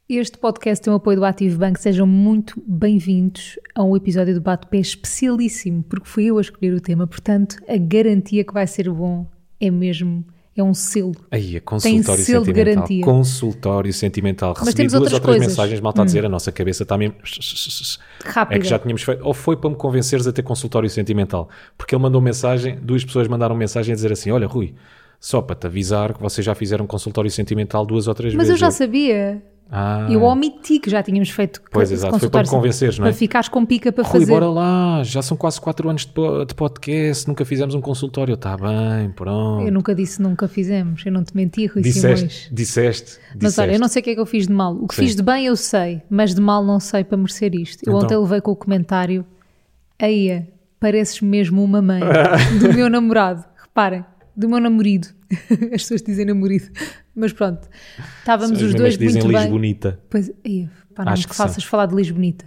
Este podcast tem o apoio do Ativo Bank. Sejam muito bem-vindos a um episódio do Bate-Pé especialíssimo, porque fui eu a escolher o tema, portanto, a garantia que vai ser bom é mesmo, é um selo. Aí, consultório tem selo sentimental. de garantia. Consultório sentimental. Mas Recebi temos duas outras ou três coisas. mensagens, malta a dizer, a nossa cabeça está mesmo... Rápida. É que já tínhamos feito, ou foi para me convenceres a ter consultório sentimental, porque ele mandou mensagem, duas pessoas mandaram mensagem a dizer assim, olha Rui, só para te avisar que vocês já fizeram consultório sentimental 2 ou 3 Mas vezes. eu já sabia. Ah, Eu omiti que já tínhamos feito pois, exato, foi para me convenceres, não é? Para ficares com pica para Rui, fazer. bora lá, já são quase 4 anos de podcast, nunca fizemos um consultório, está bem, pronto. Eu nunca disse nunca fizemos, eu não te menti, Rui Simões. Disseste. Mas olha, eu não sei o que é que eu fiz de mal. O que fiz de bem eu sei, mas de mal não sei para merecer isto. Eu Então. ontem levei com o comentário, aí, pareces mesmo uma mãe do meu namorado. Reparem, do meu namorido. As pessoas dizem namorido. Mas pronto, estávamos os dois dizem muito Lis bem. Bonita. Pois, pá, não Acho me que faças falar de Lis Bonita.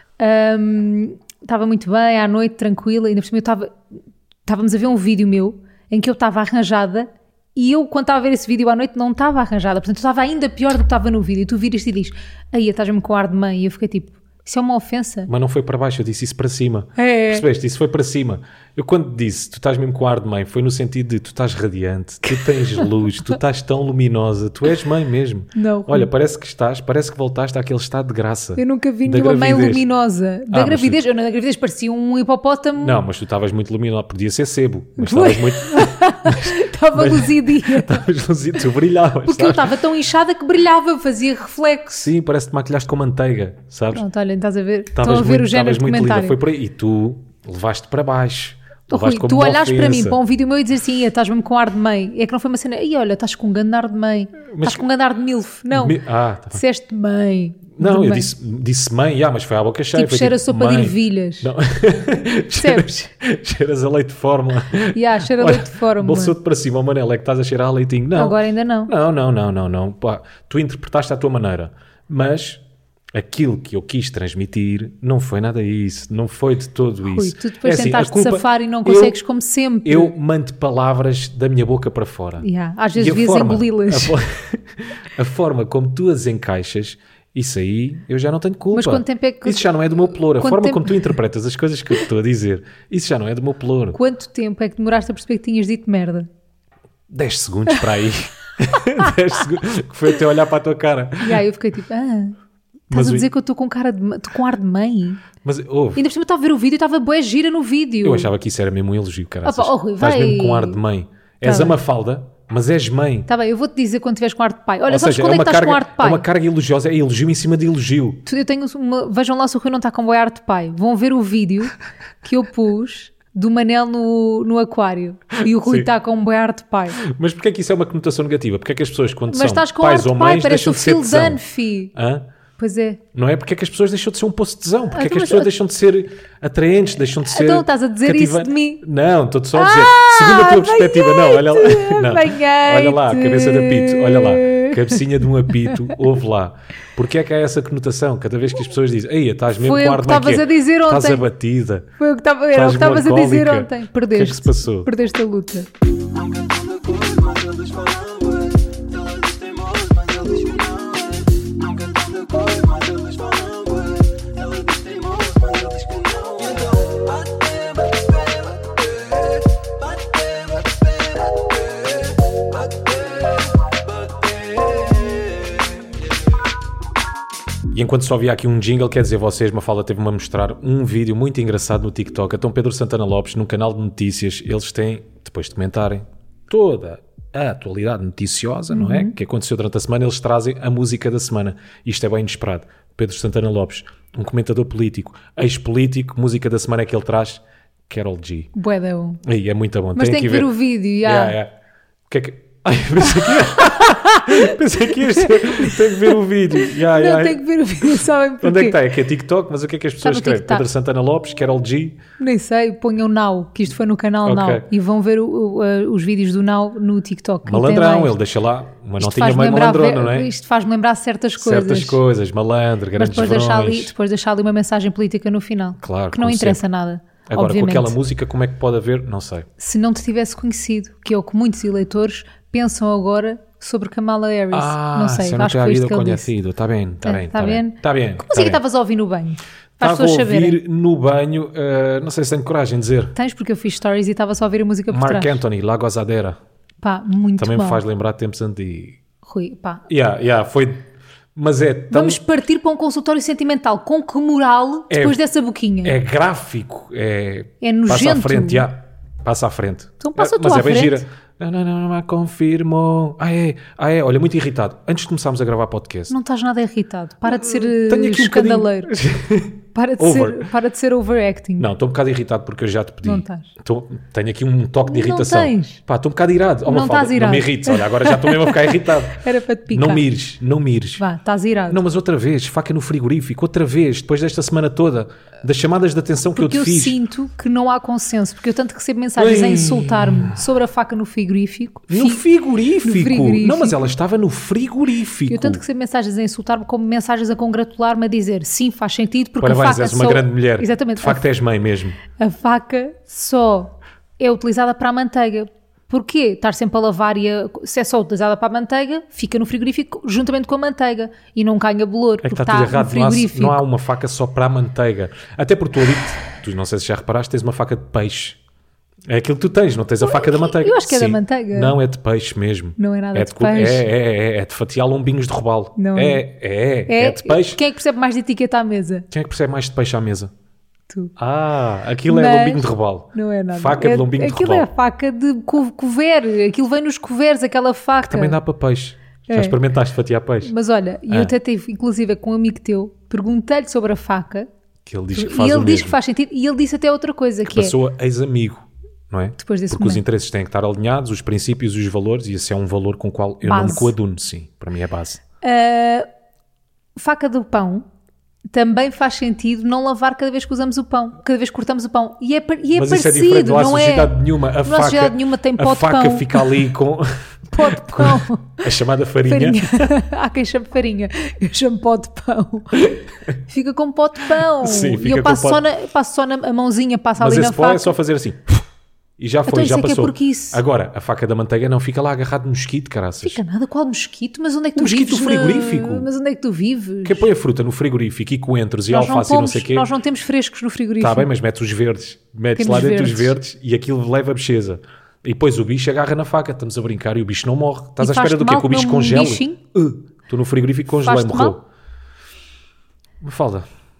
Estava muito bem, à noite, tranquila, ainda por cima estávamos a ver um vídeo meu em que eu estava arranjada e eu, quando estava a ver esse vídeo à noite, não estava arranjada. Portanto, eu estava ainda pior do que estava no vídeo. E tu viras e dizes, aí estás-me com ar de mãe. E eu fiquei tipo, isso é uma ofensa? Mas não foi para baixo, eu disse isso para cima. É. Percebeste? Isso foi para cima. Eu quando disse, tu estás mesmo com ar de mãe, foi no sentido de tu estás radiante, tu tens luz, tu estás tão luminosa, tu és mãe mesmo. Não. Olha, parece que voltaste àquele estado de graça. Eu nunca vi da nenhuma mãe gravidez. luminosa. Da mas gravidez, eu na gravidez parecia um hipopótamo. Não, mas tu estavas muito luminosa, podia ser sebo, mas estavas muito... Estava luzidia. Estavas luzido, tu brilhavas. Porque eu estava tão inchada que brilhava, fazia reflexo. Sim, parece que te maquilhaste com manteiga, sabes? Pronto, olha, estás a ver? Estavas Estão a ver o género estavas de muito linda, comentário. foi por aí. E tu levaste para baixo. Oh, Rui, Levaste como tu uma olhaste para mim, ofensa. para um vídeo meu e dizes assim, estás mesmo com ar de mãe. É que não foi uma cena, e olha, estás com um grande ar de mãe. Estás com um grande ar de milf. Não, Tá bem. disseste mãe. Não, De eu mãe. disse mãe, mas foi à boca cheia. Tipo, foi cheira a sopa de mãe. ervilhas. Não. Percebes? Cheiras a leite de fórmula. Cheira a leite de fórmula. Bolsou-te para cima, Manela, é que estás a cheirar a leitinho. Não. Agora ainda não. Não. Pá, tu interpretaste à tua maneira, mas aquilo que eu quis transmitir não foi nada isso, não foi de todo isso. Rui, tu depois assim, tentaste safar e não consegues como sempre. Eu mando palavras da minha boca para fora. Às vezes E a devias forma- engoli-las. A forma como tu as encaixas, isso aí eu já não tenho culpa. Mas quanto tempo é que... Isso já não é do meu pelouro. A Quanto forma tempo- como tu interpretas as coisas que eu te estou a dizer, isso já não é do meu pelouro. Quanto tempo é que demoraste a perceber que tinhas dito merda? 10 segundos para aí. 10 segundos. Que foi até olhar para a tua cara. Eu fiquei tipo, estás Mas a o- dizer que eu estou com tô com ar de mãe? Mas ouve, Ainda por cima eu estava a ver o vídeo e estava bué gira no vídeo. eu achava que isso era mesmo um elogio, cara. Opa, oh, Rui, Estás vai. mesmo com ar de mãe. És Tá a bem. Mafalda, mas és mãe. Tá bem, eu vou-te dizer quando estiveres com ar de pai. Olha, Ou sabes seja, quando é que estás com ar de é pai? uma carga elogiosa, é elogio em cima de elogio. Eu tenho vejam lá se o Rui não está com bué ar de pai. Vão ver o vídeo que eu pus do Manel no aquário. E o Rui Sim. está com bué ar de pai. Mas porquê é que isso é uma conotação negativa? Porquê é que as pessoas, quando Mas são estás com ar pais de ou pai, mães, parece deixam o de ser Phil tesão? Dunphy. Hã? Pois é. Não é? Porque é que as pessoas deixam de ser um poço de tesão? Porque é que Então, as pessoas deixam de ser atraentes, deixam de ser Então estás a dizer isso cativantes? de mim? Não, estou-te só a dizer. Segundo a tua perspectiva, não, olha lá. Não. banhei-te. Olha lá, cabeça de apito, olha lá. Cabecinha de um apito, ouve lá. Porque é que há essa conotação? Cada vez que as pessoas dizem, ei, estás mesmo Foi com o ar que de mãe, estavas a dizer estás ontem. abatida. Foi o que era o que Estás estavas a dizer alcoólica. ontem. Perdeste. O que é que se passou? Perdeste a luta. Nunca estão de acordo, mas eles falam bué. Ela diz teimoso, mas ele diz que não é. Nunca estão de acordo, mas eles falam bué. Ela diz teimoso, mas ele diz que não é. Então, bate, bate, bate, bate, E enquanto só havia aqui um jingle, quer dizer, vocês, Mafalda teve-me a mostrar um vídeo muito engraçado no TikTok. Então Pedro Santana Lopes, no canal de notícias, eles têm, depois de comentarem toda a atualidade noticiosa, não é? Que aconteceu durante a semana, eles trazem a música da semana. Isto é bem inesperado. Pedro Santana Lopes, um comentador político, ex-político, música da semana que ele traz, Karol G. Bué da bom. Aí, é muito bom. Mas tem que ver o vídeo, Yeah. O que é que... Ai, pensei que ias dizer, tem que ver o vídeo. Não, tem que ver o vídeo, sabem porquê? Onde é que está? É que é TikTok, mas o que é que as pessoas no escrevem? TikTok. Pedro Santana Lopes, Karol G. Nem sei, ponham Now, que isto foi no canal Ok. Now. E vão ver os vídeos do Now no TikTok. E tem Malandrão, mais. ele deixa lá uma Isto notinha faz-me meio lembrar malandrona, não é? Isto faz-me lembrar certas coisas. Certas coisas, malandro, Mas grandes depois deixar ali uma mensagem política no final. Claro, que não como interessa sempre. nada. Agora, obviamente. com aquela música, como é que pode haver? Não sei. Se não te tivesse conhecido, que é o que muitos eleitores pensam agora sobre Kamala Harris. Não sei, se eu não acho que tinha foi isto havido que ele disse. conhecido. Está bem, está bem. Tá bem? Está bem. Como assim que estavas a ouvir no banho? Para as Estava a pessoas saberem. ouvir no banho, não sei se tenho coragem de dizer. Tens, porque eu fiz stories e estava só a ouvir a música por Mark trás. Anthony, La Gozadera. Pá, muito Também bom. me faz lembrar tempos antigos. Rui, pá. Foi... Mas é tão... Vamos partir para um consultório sentimental. Com que moral depois dessa boquinha? É gráfico. É nojento. Passa à frente, passa à frente. Então passa tu mas à é bem frente. gira. Não, confirmo. Olha, muito irritado. Antes de começarmos a gravar podcast. Não estás nada irritado. Para de ser Tenho aqui um escandaleiro. bocadinho... Para de ser overacting. Não, estou um bocado irritado porque eu já te pedi. Não estás. Tenho aqui um toque de Não irritação. tens. Pá, estou um bocado irado. Oh, Não Mafalda, estás irado. Não me irrites. Olha, agora já estou mesmo a ficar irritado. Era para te picar. Não mires. Vá, estás irado. Não, mas outra vez, faca no frigorífico, outra vez, depois desta semana toda, das chamadas de atenção que Porque eu eu te fiz. sinto que não há consenso. Porque eu tanto recebo mensagens a Ei. insultar-me sobre a faca no frigorífico. No frigorífico. No frigorífico. Não, mas ela estava no frigorífico. Eu tanto recebo mensagens a insultar-me como mensagens a congratular-me, a dizer sim, faz sentido, porque Parabéns, a faca és uma só... grande mulher. Exatamente. De facto és mãe mesmo. A faca só é utilizada para a manteiga. Porquê? Estar sempre a lavar se é só utilizada para a manteiga, fica no frigorífico juntamente com a manteiga e não ganha bolor, É que porque está tudo está no errado. frigorífico. Não há uma faca só para a manteiga. Até porque tu ali, tu não sei se já reparaste, tens uma faca de peixe. É aquilo que tu tens, não tens a faca da manteiga. eu acho que é da Sim. manteiga. Não, é de peixe mesmo. Não é nada de de peixe. É de fatiar lombinhos de robalo. Não É de peixe. Quem é que percebe mais de etiqueta à mesa? Quem é que percebe mais de peixe à mesa? Tu. Aquilo Mas é lombinho de robalo. Não é nada. Faca de lombinho de Aquilo é robalo. a faca de cover. Aquilo vem nos coveres, aquela faca. Também dá para peixe. Já É. experimentaste fatiar peixe? Mas olha, eu até tive, inclusive, com um amigo teu, perguntei-lhe sobre a faca Que ele diz que e faz ele o diz mesmo. que faz sentido e ele disse até outra coisa, que é... Passou a ex-amigo, não é? Depois desse Porque os momento. interesses têm que estar alinhados, os princípios e os valores, e esse é um valor com o qual eu não me Base. coaduno, sim. Para mim é base. Faca do pão também faz sentido não lavar cada vez que usamos o pão, cada vez que cortamos o pão. E é Mas isso é parecido, diferente, não há não é? sociedade nenhuma. A Não há sociedade nenhuma, tem pó a de faca pão. fica ali com Pó de pão. a chamada farinha. Farinha. Há quem chame farinha. Eu chamo pó de pão. Fica com pó de pão. Sim, e fica eu com passo pó só, de- passo só na a mãozinha, passo Mas ali na esse pó faca. é só fazer assim. E já foi, Então isso já é que é passou. porquice. Agora, a faca da manteiga não fica lá agarrado no mosquito, caraças. Fica nada, qual mosquito? Mas onde é que tu mosquito vives? frigorífico. Mas onde é que tu vives? Quem põe a fruta no frigorífico e coentros e Nós alface e não sei o quê. Nós não temos frescos no frigorífico. Está bem, mas metes os verdes. Metes Temos lá dentro os verdes. verdes e aquilo leva a bexeza. E depois o bicho agarra na faca. Estamos a brincar e o bicho não morre. Estás E à espera faz-te do quê? mal Que o bicho comer um congele? bichinho? Estou no frigorífico, congelei, Faz-te morreu. mal? Mafalda,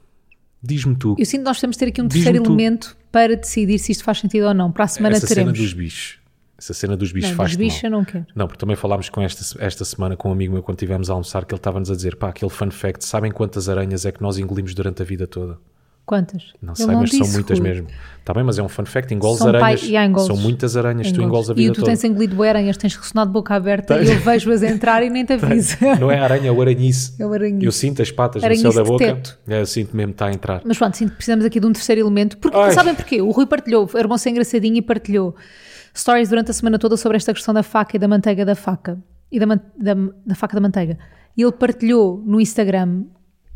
diz-me tu. Eu sinto que nós temos de ter aqui um Diz-me terceiro tu. elemento para decidir se isto faz sentido ou não. Para a semana Essa cena teremos. dos bichos. Essa cena dos bichos Não, faz dos bichos eu não quero. Não, porque também falámos com esta semana com um amigo meu quando estivemos a almoçar, que ele estava-nos a dizer, pá, aquele fun fact, sabem quantas aranhas é que nós engolimos durante a vida toda? Quantas? Não Ele sei, mas são disse, muitas Rui. mesmo. Está bem, mas é um fun fact, engoles São aranhas. pai- e há engoles. São muitas aranhas, tu engoles a E vida tu toda. tens engolido bué aranhas, tens ressonado de boca aberta Tens. e eu vejo-as entrar e nem te aviso. Não é aranha, é o aranhice. É o aranhice. Eu sinto as patas Aranhice no céu da de boca. teto. Eu sinto mesmo que está a entrar. Mas pronto, sinto que precisamos aqui de um terceiro elemento. Porque, Ai. sabem porquê? O Rui partilhou, era bom ser engraçadinho e partilhou stories durante a semana toda sobre esta questão da faca e da manteiga da faca. E da faca da manteiga. E ele partilhou no Instagram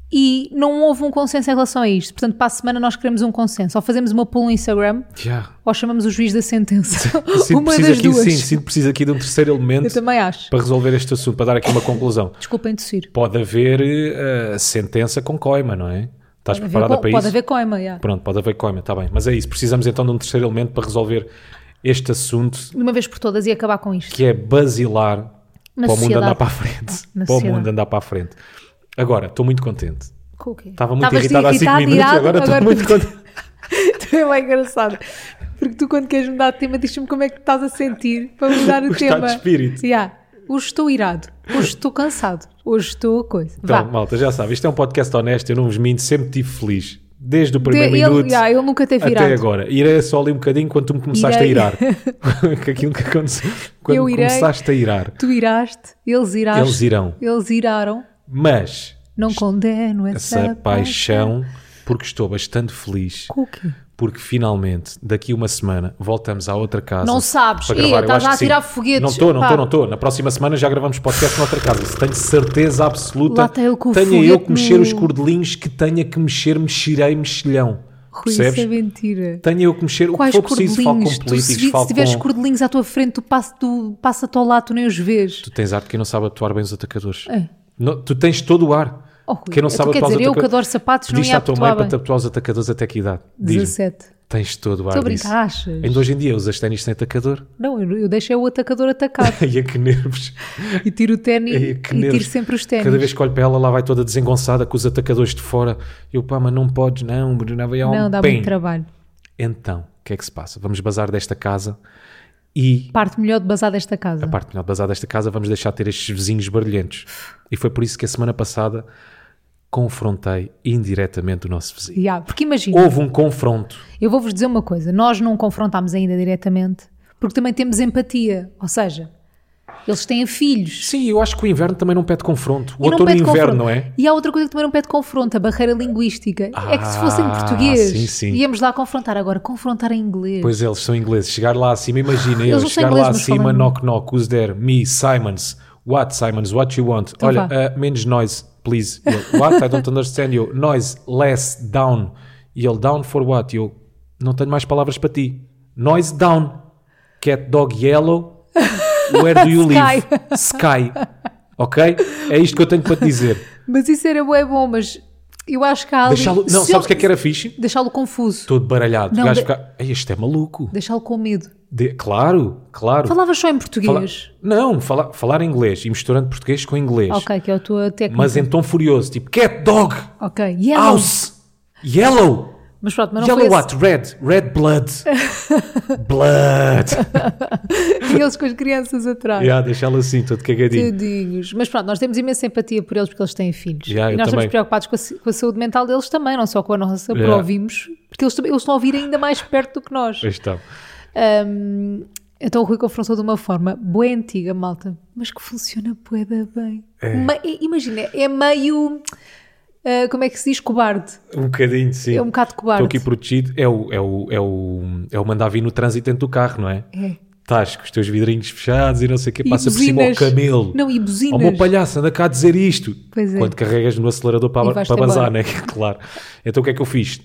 e não houve um consenso em relação a isto. Portanto, para a semana nós queremos um consenso. Ou fazemos uma poll no Instagram Já. ou chamamos o juiz da sentença. Sinto Uma preciso das aqui, duas. sim, sinto preciso aqui de um terceiro elemento Eu também acho. para resolver este assunto, para dar aqui uma conclusão. Desculpem tossir. Pode haver sentença com coima, não é? Estás preparada para Pode isso? haver coima, já. Pronto, pode haver coima, está bem. Mas é isso, precisamos então de um terceiro elemento para resolver este assunto De uma vez por todas e acabar com isto. que é basilar Na para o mundo sociedade. andar para a frente. Na Para o sociedade. mundo andar para a frente. Agora, estou muito contente. Com o quê? Estava muito Estavas irritado há 5 irritado, minutos, irado, agora estou muito contente. Tu é bem engraçado. Porque tu, quando queres mudar de tema, diz-me como é que estás a sentir para mudar o O tema. estado de espírito. Yeah. Hoje estou irado. Hoje estou cansado. Hoje estou coisa. Então, Vá. malta, já sabe, isto é um podcast honesto, eu não vos minto, sempre estive feliz. Desde o primeiro minuto Ele nunca teve até irado. agora. Irei só ali um bocadinho quando tu me começaste Irei. a irar. Aquilo que aconteceu. Quando Eu me irei. começaste a irar. Tu iraste, eles iraste. Eles irão. Eles iraram. Mas Não condeno essa paixão, porque estou bastante feliz, Com o quê? porque finalmente, daqui uma semana, voltamos à outra casa. Não sabes. para Ia, gravar. Eu estás acho a que sim. atirar foguetes. Não Pá. estou. Na próxima semana já gravamos podcast noutra casa. Isso tenho certeza absoluta. Lá está ele com o Tenha eu foguete que mexer no- os cordelinhos, que tenha que mexer, mexerei, mexilhão. Rui, isso Percebes? é mentira. Tenho eu que mexer, o que Quais for preciso, falo com cordelinhos? políticos, Se falo tiveres com... cordelinhos à tua frente, tu passa-te ao lado, tu nem os vês. Tu tens arte que não sabe atuar bem os atacadores. É. Tu tens todo o ar. Oh, Rui, Quem não tu sabe quer atuar os dizer, eu que atacadores... adoro sapatos, não Pediste ia à tua mãe atuar para bem. te atuar os atacadores até que idade? Diz-me. 17. Tens todo o ar Estou a disso. brincar, achas? Ainda hoje em dia usas ténis sem atacador? Não, eu deixei o atacador atacar. Ai, é que nervos. E tiro o ténis Ai, e que nervos. tiro sempre os ténis. Cada vez que olho para ela, lá vai toda desengonçada com os atacadores de fora. Eu, pá, mas não podes, não, Bruna, vai ao Não, dá bem. muito trabalho. Então, o que é que se passa? Vamos bazar desta casa e... Parte melhor de bazar desta casa. A parte melhor de bazar desta casa, vamos deixar de ter estes vizinhos barulhentos. E foi por isso que a semana passada confrontei indiretamente o nosso vizinho. Yeah, porque imagina, Houve um confronto. eu vou-vos dizer uma coisa, nós não confrontámos ainda diretamente, porque também temos empatia, ou seja, eles têm filhos. Sim, eu acho que o inverno também não pede confronto. O E não outono e o pede inverno, confronto. não é? E há outra coisa que também não pede confronto, a barreira linguística. É que se fosse em português, sim, sim. íamos lá confrontar. Agora, confrontar em inglês. Pois eles são ingleses. Chegar lá acima, imagina Eles eles. não são Chegar ingleses, lá mas acima, falam- knock knock, who's there? Me, Simons. What, Simons? What you want? Então Olha, vá. menos noise, please. E ele, what? I don't understand you. Noise, less, down. E ele, down for what? E eu, não tenho mais palavras para ti. Noise, down. Cat, dog, yellow. Where do you live? Sky. Ok? É isto que eu tenho para te dizer. Mas isso era bué bom, mas eu acho que há ali... Deixá-lo, não, se sabes o que é eu- que era fixe? Deixá-lo confuso. Todo baralhado. Não, o gajo de- fica, "Ei, este é maluco. Deixá-lo com medo. Claro, claro. Falavas só em português? Não, falar inglês e misturando português com inglês. Ok, que é a tua técnica. Mas em tom furioso, tipo cat, dog, Ok, yellow. house, yellow. Mas pronto, mas não Yellow foi what? Red blood. Blood. esse... E eles com as crianças atrás. Yeah, deixá-lo assim, todo cagadinho. Tadinhos. Mas pronto, nós temos imensa empatia por eles porque eles têm filhos. Yeah, e eu nós também. estamos preocupados com a saúde mental deles também, não só com a nossa, por Yeah. ouvirmos, porque eles estão a ouvir ainda mais perto do que nós. Pois está. Então o Rui confrontou de uma forma bué antiga, malta, mas que funciona bué da bem. Imagina, é meio... como é que se diz? Cobarde. Um bocadinho, sim. É um bocado cobarde. Estou aqui protegido. É o mandar vir no trânsito dentro do carro, não é? É. Estás com os teus vidrinhos fechados e não sei o quê, E passa por cima ao buzinas. camelo. Não, e buzinas. Ó meu palhaço, anda cá a dizer isto. Pois é. Quando carregas no acelerador E para vais-te bazar, embora. né? Claro. Então o que é que eu fiz?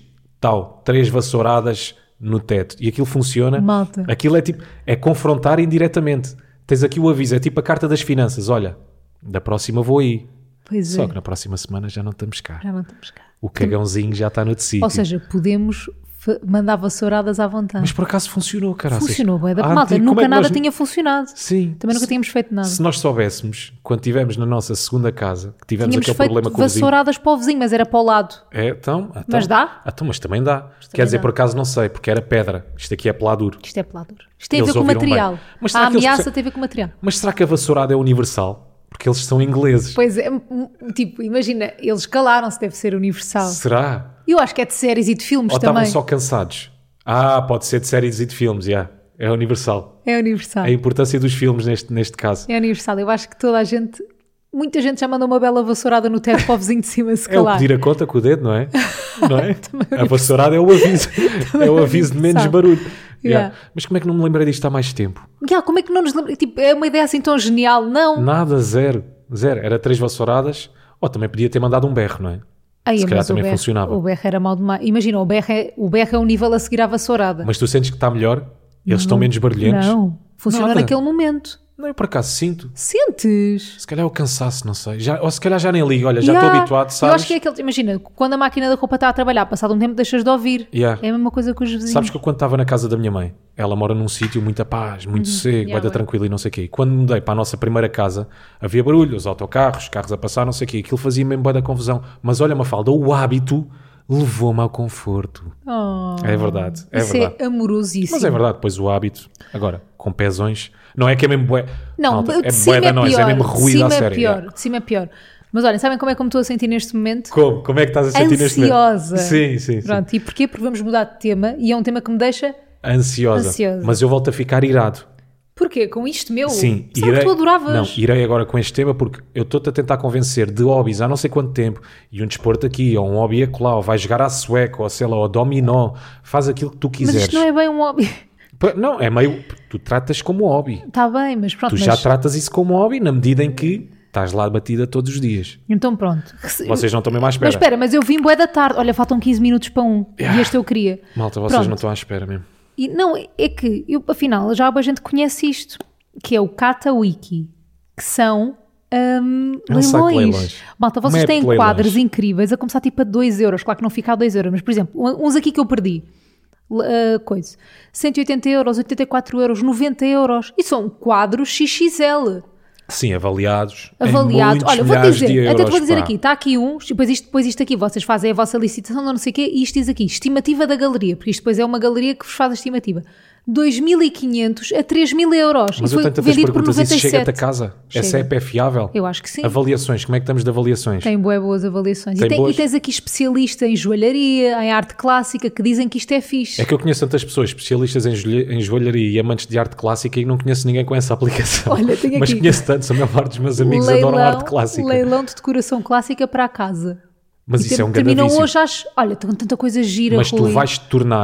3 vassouradas no teto. E aquilo funciona. Malta. Aquilo é tipo, é confrontar indiretamente. Tens aqui o aviso, é tipo a carta das finanças. Olha, da próxima vou aí. Pois Só é. que na próxima semana já não estamos cá. Já não estamos cá. O cagãozinho já está no sítio. Ou seja, podemos mandar vassouradas à vontade. Mas por acaso funcionou, caraças. Funcionou, bué da Ah, malta. como é Nunca que nada nós- tinha funcionado. Sim. Também nunca tínhamos feito nada. Se nós soubéssemos, quando estivemos na nossa segunda casa, que tivemos Tínhamos aquele feito problema com o vizinho. vassouradas para o vizinho, mas era para o lado. Então, Mas dá? Então, mas também dá. Quer também dizer, dá. por acaso não sei, porque era pedra. Isto aqui é peladuro. Isto é pelador. Isto tem a Eles ver com o ouviram material. bem. Mas A será que eles ameaça percebem- tem a ver com o material. Mas será que a vassourada é universal? Porque eles são ingleses. Pois é, tipo, imagina, eles calaram-se, deve ser universal. Será? Eu acho que é de séries e de filmes Ou também. estavam só cansados? Pode ser de séries e de filmes, já. É universal. É universal. A importância dos filmes neste caso. É universal. Eu acho que toda a gente, muita gente já mandou uma bela vassourada no teto para o vizinho de cima se É o calar. pedir a conta com o dedo, não é? Não é? A vassourada é o aviso. É o aviso de menos universal. barulho. Yeah. Mas como é que não me lembrei disto há mais tempo? Como é que não nos lembra? Tipo, é uma ideia assim tão genial. Não. Nada, zero. Era 3 vassouradas. Ou também podia ter mandado um berro, não é? Ai, Se calhar mas também o berro, funcionava. O berro era mal demais. Imagina, o berro é um nível a seguir à vassourada. Mas tu sentes que está melhor? Eles estão menos barulhentos? Não. Funciona Nada. naquele momento. Não, eu por acaso sinto. Sentes? Se calhar é o cansaço, não sei. Ou se calhar já nem ligo. Olha, já estou Yeah. habituado, Eu sabes? acho que é aquele. Imagina, quando a máquina da roupa está a trabalhar, passado um tempo deixas de ouvir. Yeah. É a mesma coisa com os vizinhos. Sabes que eu quando estava na casa da minha mãe, ela mora num sítio muita paz, muito sossego, Yeah, vai dar ué. tranquilo e não sei o quê. E quando mudei para a nossa primeira casa, havia barulho, os autocarros, carros a passar, não sei o quê. Aquilo fazia mesmo bué da confusão. Mas olha, Mafalda, o hábito levou-me ao conforto. Oh, É verdade, é isso verdade. é amorosíssimo. Mas é verdade, pois o hábito, agora, com pezões, não é que é mesmo bué. Não, Malta, de é bué cima da é nós, pior. é mesmo De ruído cima à é sério. pior. yeah. De cima é pior. Mas olhem, sabem como é que eu me estou a sentir neste momento? Como é que estás a sentir neste momento? Ansiosa. Sim. Pronto, e porquê? Porque vamos mudar de tema e é um tema que me deixa... Ansiosa. Ansiosa. Mas eu volto a ficar irado. Porquê? Com isto meu? Sim, Sabe que tu adoravas. Não, irei agora com este tema porque eu estou-te a tentar convencer de hobbies há não sei quanto tempo e um desporto aqui, ou um hobby acolá, ou vai jogar à sueca, ou sei lá, ou dominó, faz aquilo que tu Mas quiseres. isto não é bem um hobby. Não, é meio. Tu tratas como hobby. Está bem, mas pronto. Tu mas já tratas isso como hobby na medida em que Estás lá batida todos os dias. Então pronto. Vocês não estão mesmo à espera. Mas espera, mas eu vim bué da tarde. Olha, faltam 15 minutos para um. E este eu queria. Malta, vocês Pronto. não estão à espera mesmo. E não, é que, afinal, já a gente conhece isto, que é o Catawiki, que são um saco de leilões. leilões. Malta, vocês Map têm leilões. quadros incríveis, a começar tipo a 2 euros, claro que não fica a 2 euros, mas por exemplo, uns aqui que eu perdi, 180 euros, 84 euros, 90 euros, e são quadros XXL. Sim, avaliados. Avaliados. Olha, vou-te dizer, até te vou dizer pá. aqui, está aqui um, depois isto aqui, vocês fazem a vossa licitação, não sei o quê, e isto diz aqui, estimativa da galeria, porque isto depois é uma galeria que vos faz a estimativa. 2.500 a 3.000 euros. Mas E eu foi tenho tantas vendido por perguntas, isso 97. chega-te a casa? Chega. Essa app é fiável? Eu acho que sim. Avaliações, como é que estamos de avaliações? Tem boas avaliações. Tem boas? E tens aqui especialista em joalharia, em arte clássica, que dizem que isto é fixe. É que eu conheço tantas pessoas especialistas em joalharia e amantes de arte clássica e não conheço ninguém com essa aplicação. Olha, tenho Mas aqui. conheço tantos, a maior parte dos meus amigos adoram arte clássica. Leilão de decoração clássica para a casa. Mas E isso é um grande terminam vício. hoje às... Olha, tem tanta coisa gira, Mas tu Rui. vais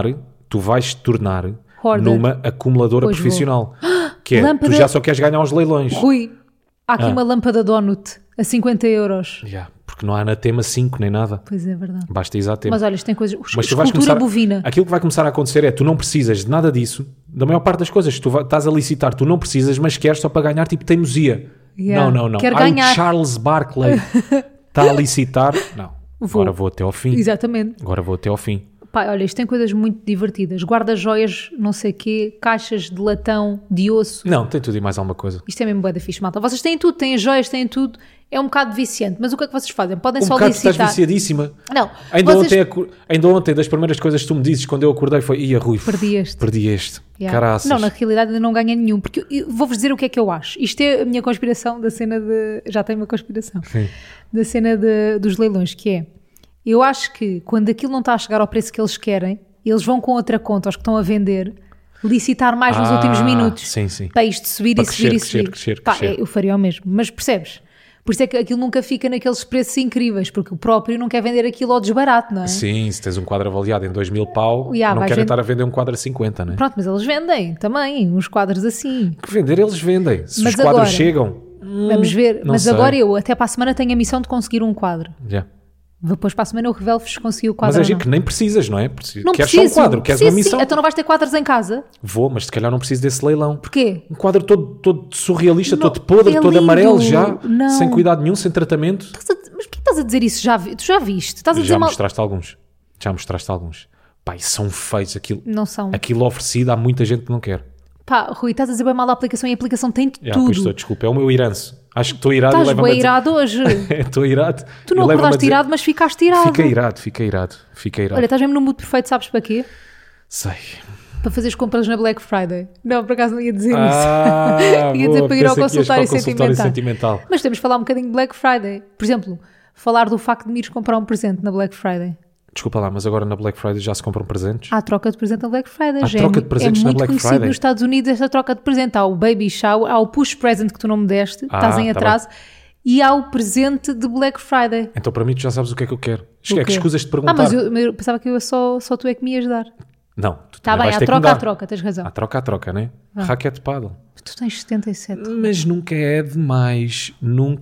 te tornar Hoarder. numa acumuladora Pois vou. profissional. Que é, Lâmpada- tu já só queres ganhar os leilões. Rui, há aqui uma lâmpada donut a 50 euros. Yeah, porque não há na tema 5 nem nada. Pois é, verdade. Basta ir à tema. Mas olha, isto tem coisas... Mas tu vais Escultura começar, bovina. aquilo que vai começar a acontecer é tu não precisas de nada disso, da maior parte das coisas que tu estás a licitar, tu não precisas, mas queres só para ganhar tipo teimosia. Yeah. Não. Quero Ai, ganhar. o Charles Barkley está a licitar. Não, Vou. agora vou até ao fim. Exatamente. Agora vou até ao fim. Pá, olha, isto tem coisas muito divertidas. Guarda-joias, não sei quê, caixas de latão, de osso. Não, tem tudo e mais alguma coisa. Isto é mesmo bué da fixe, malta. Vocês têm tudo, têm joias, têm tudo. É um bocado viciante. Mas o que é que vocês fazem? Podem Um só bocado tu estás licitar. viciadíssima. Não, Ainda, vocês... ainda ontem, das primeiras coisas que tu me dizes quando eu acordei foi: ia Rui, Perdi este. perdi este. Yeah. Caraças. Não, na realidade ainda não ganhei nenhum. Porque eu vou-vos dizer o que é que eu acho. Isto é a minha conspiração da cena de... Já tenho uma conspiração. Sim. Da cena dos leilões, que é... Eu acho que quando aquilo não está a chegar ao preço que eles querem, eles vão com outra conta, aos que estão a vender, licitar mais nos últimos minutos. Sim, sim. Para isto subir Para e subir e crescer, subir. crescer. Pá, eu faria o mesmo. Mas percebes? Por isso é que aquilo nunca fica naqueles preços incríveis, porque o próprio não quer vender aquilo ao desbarato, não é? Sim, se tens um quadro avaliado em 2.000 pau, Yeah, não vais querem vender- estar a vender um quadro a 50, não é? Pronto, mas eles vendem também, uns quadros assim. Que vender eles vendem. Se Mas os quadros agora- chegam... Vamos ver. não Mas sei. agora eu, até para a semana, tenho a missão de conseguir um quadro. Yeah. Depois para a semana eu revelo-vos se consegui o Mas quadro é ou giro não. que nem precisas, não é? Não Queres preciso. só um quadro, queres Preciso, uma missão. sim. Então não vais ter quadros em casa? Vou, mas se calhar não preciso desse leilão. Porquê? Um quadro todo surrealista, Não, todo podre, é todo lindo. amarelo já, Não. sem cuidado nenhum, sem tratamento. Mas porquê estás a dizer isso? Tu já viste? Estás a dizer Já mal... mostraste alguns. Já mostraste alguns. Pá, e são feios aquilo. Não são. Aquilo oferecido há muita gente que não quer. Pá, Rui, estás a dizer bem mal a aplicação e a aplicação tem de Já, pois tudo. estou, desculpa, é o meu iranço. Acho que estou irado e Estás leva-me bem a dizer... irado hoje. Estou irado. Tu não e leva-me a acordaste dizer- irado, mas ficaste irado. Fiquei irado. Olha, estás mesmo no mood perfeito, sabes para quê? Sei. Para fazeres compras na Black Friday. Não, por acaso não ia dizer Ah, isso. Ia dizer boa, para ir ao pensei que ias para consultório o consultório sentimental. sentimental. Mas temos de falar um bocadinho de Black Friday. Por exemplo, falar do facto de me ires comprar um presente na Black Friday. Desculpa lá, mas agora na Black Friday já se compram presentes? Há troca de presente na Black Friday. Há já troca de presentes é na muito Black conhecido Friday? nos Estados Unidos esta troca de presente. Há o baby shower, há o push present que tu não me deste, estás em tá atraso, e há o presente de Black Friday. Então para mim tu já sabes o que é que eu quero. O É que quê? escusas de perguntar. Mas eu pensava que só tu é que me ias dar. Não, tu Está também bem, vais há ter que me troca, dar. há troca, tens razão. Há troca, né? Raquete paddle. Tu tens 77. Mas nunca é demais.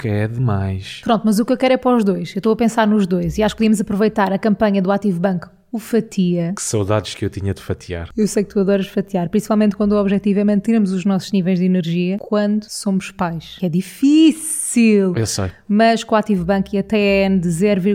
Pronto, mas o que eu quero é para os dois. Eu estou a pensar nos dois e acho que podíamos aproveitar a campanha do Active Bank, o Fatia. Que saudades que eu tinha de fatiar. Eu sei que tu adoras fatiar, principalmente quando o objetivo é mantermos os nossos níveis de energia quando somos pais. É difícil, Eu sei. mas com o Active Bank e a TN de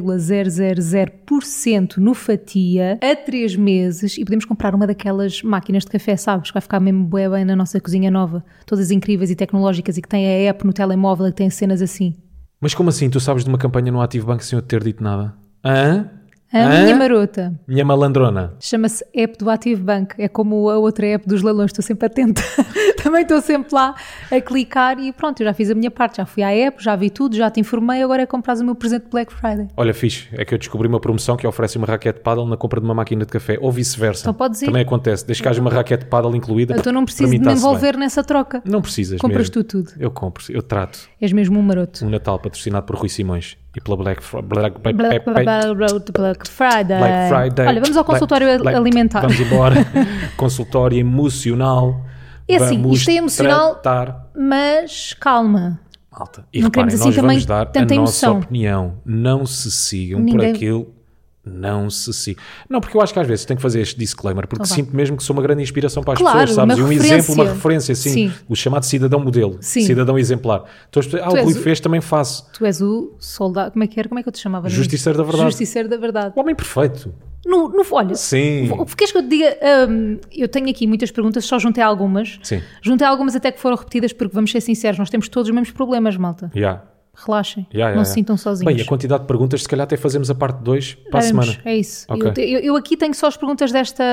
0,000% no Fatia a 3 meses e podemos comprar uma daquelas máquinas de café, sabes? Que vai ficar mesmo bué bem na nossa cozinha nova. Todas incríveis e tecnológicas e que tem a app no telemóvel e que tem cenas assim. Mas como assim? Tu sabes de uma campanha no Active Bank sem eu te ter dito nada? Hã? A minha marota Minha malandrona. chama-se app do Active Bank. É como a outra app dos leilões. Estou sempre atenta. Também estou sempre lá a clicar e pronto, eu já fiz a minha parte. Já fui à app, já vi tudo, já te informei. Agora é comprar o meu presente de Black Friday. Olha, fixe, é que eu descobri uma promoção que oferece uma raquete paddle na compra de uma máquina de café, ou vice-versa. Então podes ir. Também acontece, desde que haja uma raquete paddle incluída. Então não para preciso mim de me está-se bem. envolver nessa troca. Não precisas Compras mesmo. tu tudo. Eu compro, eu trato. És mesmo um maroto. Um Natal patrocinado por Rui Simões e pela Black Friday. Black Friday. Black Friday. Olha, vamos ao consultório alimentar. Vamos embora. Consultório emocional. É assim, Vamos isto é emocional, tratar. mas calma. Malta. E Não reparem, queremos nós assim também vamos dar a tanta nossa emoção. opinião. Não se sigam por Ninguém- aquilo. Não se sigam. Não, porque eu acho que às vezes tenho que fazer este disclaimer, porque Então vá. sinto mesmo que sou uma grande inspiração para as Claro, pessoas, sabes? E uma um referência. exemplo, uma referência, sim. Sim. O chamado cidadão modelo, Sim. cidadão exemplar. Então as pessoas, o és Rui o- fez, também faço. Tu és o soldado. Como é que era? Como é que eu te chamava? no Justiceiro início? da verdade. Justiceiro da verdade. O homem perfeito. Olha, Sim. queres que eu te diga? Eu tenho aqui muitas perguntas, só juntei algumas. Sim. Juntei algumas até que foram repetidas, porque vamos ser sinceros, nós temos todos os mesmos problemas, malta. Yeah. Relaxem, Yeah, não yeah, se yeah. sintam sozinhos. Bem, a quantidade de perguntas, se calhar até fazemos a parte 2 para a Vamos, semana. É isso. Ok. Eu aqui tenho só as perguntas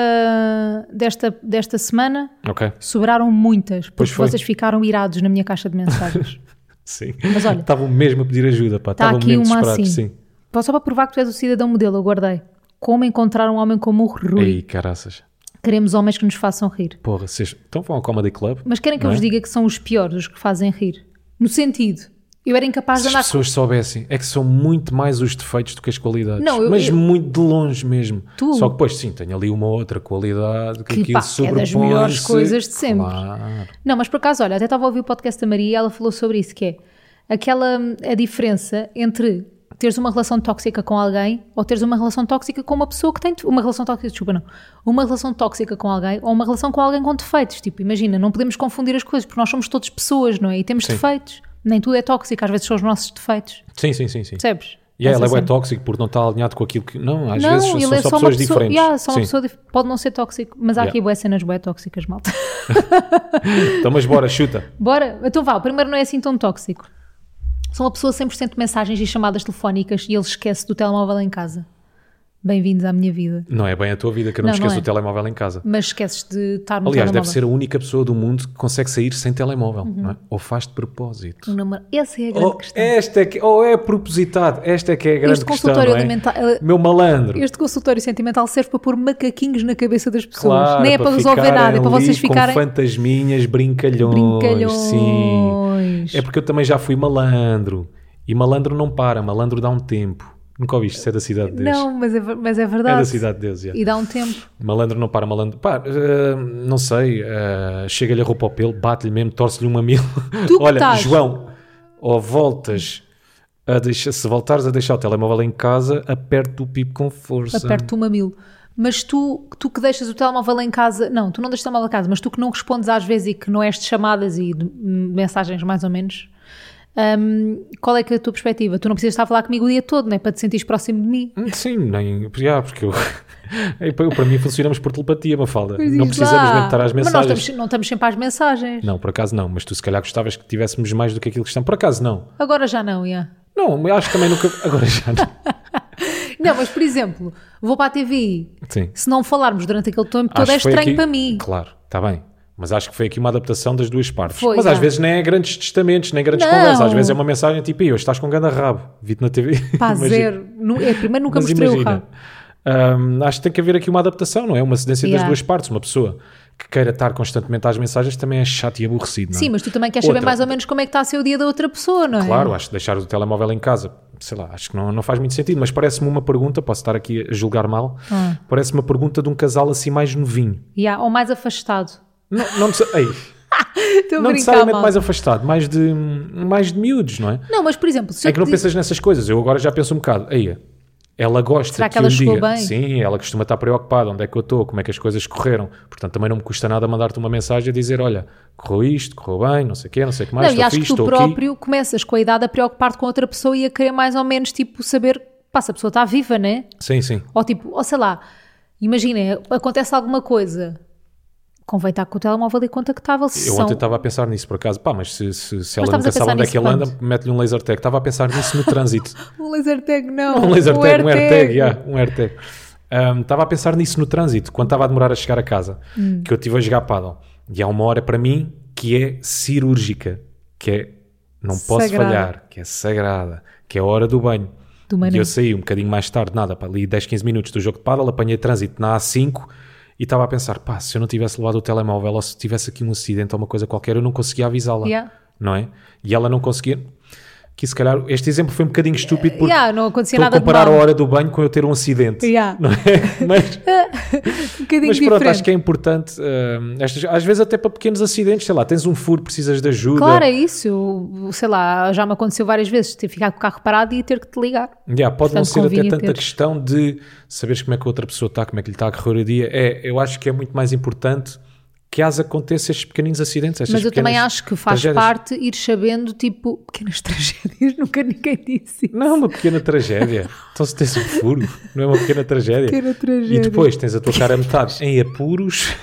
desta semana. Ok. Sobraram muitas, Pois porque foi. vocês ficaram irados na minha caixa de mensagens. Sim. Mas olha, Estavam mesmo a pedir ajuda, pá. Está Estavam aqui mesmo uma desesperados, assim. sim. Só para provar que tu és o cidadão modelo, eu guardei. Como encontrar um homem como o Rui. Ei, caraças. Queremos homens que nos façam rir. Porra, vocês então vão ao Comedy Club? Mas querem que eu Não é? vos diga que são os piores, os que fazem rir? No sentido, eu era incapaz Se de as andar pessoas soubessem, é que são muito mais os defeitos do que as qualidades. Não, mas muito de longe mesmo. Tu- Só que depois, sim, tenho ali uma outra qualidade que Que, pá, aquilo é das sobrepõe-se. melhores coisas de sempre. Claro. Não, mas por acaso, olha, até estava a ouvir o podcast da Maria e ela falou sobre isso, que é a diferença entre teres uma relação tóxica com alguém ou teres uma relação tóxica com uma pessoa que tem... Uma relação tóxica, desculpa, não. Uma relação tóxica com alguém ou uma relação com alguém com defeitos. Tipo, imagina, não podemos confundir as coisas, porque nós somos todos pessoas, não é? E temos Sim. defeitos. Nem tudo é tóxico, às vezes são os nossos defeitos. Sim, sim, sim. Percebes? E ela Essa é cena. tóxico porque não está alinhado com aquilo que... Não, às Não, vezes ele são é só só uma pessoas pessoa, diferentes. yeah, só uma Sim. pessoa pode não ser tóxico, mas há Yeah. aqui boas cenas bué tóxicas, malta. Então, mas bora, chuta. Bora? Então vá, o primeiro não é assim tão tóxico. São uma pessoa 100% de mensagens e chamadas telefónicas e ele esquece do telemóvel em casa. Bem-vindos à minha vida. Não é bem a tua vida que eu não, Não, esqueço não é. o telemóvel em casa. Mas esqueces de estar no Aliás, telemóvel. deve ser a única pessoa do mundo que consegue sair sem telemóvel, Uhum. não é? Ou faz de propósito. Um número- Essa é a grande questão. Ou é propositado. Esta é que é a grande Este questão, consultório não é? alimentar- Meu malandro. Este consultório sentimental serve para pôr macaquinhos na cabeça das pessoas. Claro, Nem é para resolver ficarem nada, é para ali vocês ficarem com fantasminhas, brincalhões. Sim. É porque eu também já fui malandro. E malandro não para, malandro dá um tempo. Nunca ouviste, isso é da Cidade de Deus. Não, mas é É verdade. da Cidade de Deus, yeah. E dá um tempo. Malandro não para, malandro... Pá, não sei, chega-lhe a roupa ao pelo, bate-lhe mesmo, torce-lhe um mamilo. Tu que Olha, estás. João, ou voltas a deixar... Se voltares a deixar o telemóvel em casa, aperte o pipo com força. Aperte o mamilo. Mas tu que deixas o telemóvel em casa, não, tu não deixas o telemóvel em casa, mas tu que não respondes às vezes e que não és de chamadas e de mensagens mais ou menos, qual é que é a tua perspectiva? Tu não precisas estar a falar comigo o dia todo, não é? Para te sentires próximo de mim. Sim, nem... Porque eu... para mim funcionamos por telepatia, Mafalda. Pois Não diz precisamos lá. mesmo estar às Mas nós mensagens. não estamos sempre às mensagens. Não, por acaso não, mas tu se calhar gostavas que tivéssemos mais do que aquilo que estão. Por acaso não. Agora já não, yeah. Não, eu acho que também nunca... Agora já não. Não, mas por exemplo, vou para a TVI. Sim. Se não falarmos durante aquele tempo todo Acho é que foi estranho aqui- para mim. Claro, está bem. Mas acho que foi aqui uma adaptação das duas partes. Foi, mas já. às vezes nem é grandes testamentos, nem grandes Não. conversas. Às vezes é uma mensagem tipo, hoje estás com um ganda rabo. Vi-te na TV. Pá, Imagina. zero. Primeiro nunca Mas mostrei o imagina, rabo. acho que tem que haver aqui uma adaptação, não é? Uma cedência das Yeah. duas partes. Uma pessoa que queira estar constantemente às mensagens também é chato e aborrecido, não é? Sim, mas tu também queres saber Outra. mais ou menos como é que está a ser o dia da outra pessoa, não é? Claro, acho que deixar o telemóvel em casa, sei lá, acho que não faz muito sentido, mas parece-me uma pergunta, posso estar aqui a julgar mal, parece-me uma pergunta de um casal assim mais novinho. Yeah, ou mais afastado. Não, ei, Estou a não brincar, necessariamente mal. mais afastado, mais de miúdos, não é? Não, mas por exemplo, se É eu que não te pensas nessas coisas, eu agora já penso um bocado, aí, ela gosta Será que que ela eu chegou diga, bem? sim, ela costuma estar preocupada, onde é que eu estou, como é que as coisas correram, portanto também não me custa nada mandar-te uma mensagem a dizer, olha, correu isto, correu bem, não sei o quê, não sei o que mais, não, e estou acho que fixe, tu estou aqui. próprio começas com a idade a preocupar-te com outra pessoa e a querer mais ou menos tipo saber, pá, se a pessoa está viva, né? Sim, sim. Ou tipo, ou sei lá, imagina, acontece alguma coisa, convém estar com o telemóvel e contactável. Se Eu são... ontem estava a pensar nisso, por acaso. Pá, mas se ela estavas nunca a pensar sabe onde é que nisso ele anda, quando? mete-lhe um laser tag. Estava a pensar nisso no trânsito. Um laser tag não. Um laser tag, um AirTag. AirTag, yeah, um AirTag. Estava a pensar nisso no trânsito, quando estava a demorar a chegar a casa, que eu estive a jogar paddle. E há uma hora para mim que é cirúrgica, que é não posso Sagrada. falhar, que é sagrada, que é a hora do banho. Do banho. E eu saí um bocadinho mais tarde, nada, para ali 10, 15 minutos do jogo de paddle, apanhei trânsito na A5 e estava a pensar, pá, se eu não tivesse levado o telemóvel ou se tivesse aqui um acidente ou uma coisa qualquer, eu não conseguia avisá-la, Yeah. não é? E ela não conseguia... que se calhar este exemplo foi um bocadinho estúpido porque Não acontecia estou a nada de comparar a mal. hora do banho com eu ter um acidente. Yeah. Não é? Mas, Um bocadinho mas diferente. pronto, acho que é importante, às vezes até para pequenos acidentes, sei lá, tens um furo, precisas de ajuda. Claro, é isso. Sei lá, já me aconteceu várias vezes ter ficado com o carro parado e ter que te ligar. Pode não Portanto, ser até convinha tanta teres. questão de saberes como é que a outra pessoa está, como é que lhe está a correr o dia. Eu acho que é muito mais importante que aconteçam estes pequeninos acidentes. Mas eu também acho que faz tragédias. parte ir sabendo, tipo, pequenas tragédias. Nunca ninguém disse isso. Não é uma pequena tragédia. Então se tens um furo, não é uma pequena tragédia. Pequena tragédia. E depois tens a tua cara a metade em apuros.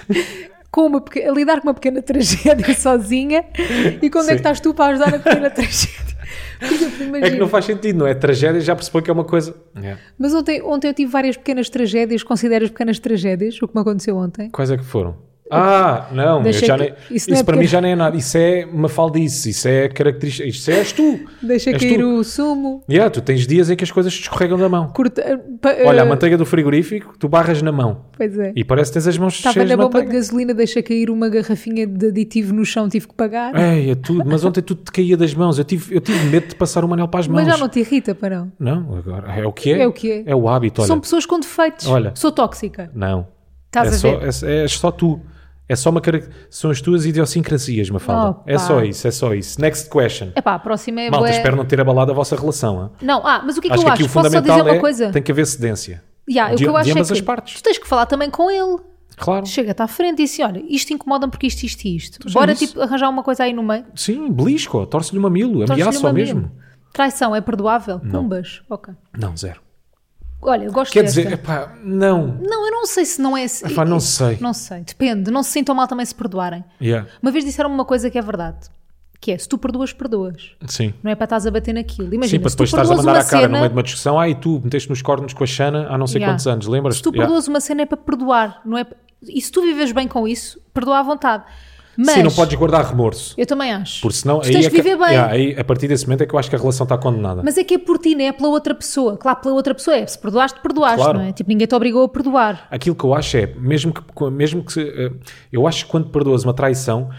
A lidar com uma pequena tragédia sozinha e quando é Sim. que estás tu para ajudar na pequena tragédia? Por exemplo, imagina. É que não faz sentido, não é? Tragédia já pressupõe que é uma coisa... Mas ontem eu tive várias pequenas tragédias. Consideras pequenas tragédias o que me aconteceu ontem? Quais é que foram? Não, Deixa já que- nem, isso isso, não é para pequeno. mim já nem é nada. Isso é mafaldice, isso é característica, isso és tu. Deixa És cair tu. o sumo. Tu tens dias em que as coisas te escorregam da mão. Olha, Olha, a manteiga do frigorífico, tu barras na mão. Pois é. E parece que tens as mãos Estava cheias na de bomba de manteiga. gasolina, deixa cair uma garrafinha de aditivo no chão, tive que pagar. É tudo. Mas ontem tudo te caía das mãos. Eu tive medo de passar o manel para as mãos. Mas já não te irrita, para não? Não, agora é o que é. É o que é. É o hábito, olha. São pessoas com defeitos. Olha. Sou tóxica. Não. Estás é a só, ver? é só tu. É só uma São as tuas idiosincrasias, Mafalda. Opa. É só isso. Next question. Epá, a próxima é Malta, bué- espero não ter abalado a vossa relação. Hein? Não, mas o que é que Acho eu que acho? aqui o Posso só fundamental dizer uma é coisa? tem que haver cedência. O que eu acho de é ambas que as partes. tu tens que falar também com ele. Claro. Chega-te à frente e diz assim, olha, isto incomoda-me porque isto e isto. já Bora disse. tipo arranjar uma coisa aí no meio. Sim, belisco, torce-lhe o mamilo, Torce-lhe ameaça uma ao mesmo. mira. Traição é perdoável? Pumbas. Ok. Não, zero. Olha, eu gosto Quer desta. dizer, epá, não. Não, eu não sei se não é... Epá, não sei. Não sei, depende. Não se sintam mal também se perdoarem. Yeah. Uma vez disseram-me uma coisa que é verdade. Que é, se tu perdoas, perdoas. Sim. Não é para estás a bater naquilo. Imagina, Sim, para se tu depois estás a perdoas mandar uma a cara cena, no meio de uma discussão. E tu meteste nos cornos com a Xana há não sei Yeah. quantos anos, lembras? se tu perdoas uma cena é para perdoar. Não é... E se tu vives bem com isso, perdoa à vontade. Mas Sim, não podes guardar remorso. eu também acho. Porque senão, Tu tens é de viver bem. aí, a partir desse momento é que eu acho que a relação está condenada. Mas é que é por ti, não é pela outra pessoa. Claro, pela outra pessoa é. Se perdoaste, perdoaste, Claro. não é? Tipo, ninguém te obrigou a perdoar. Aquilo que eu acho é, mesmo que eu acho que quando perdoas uma traição,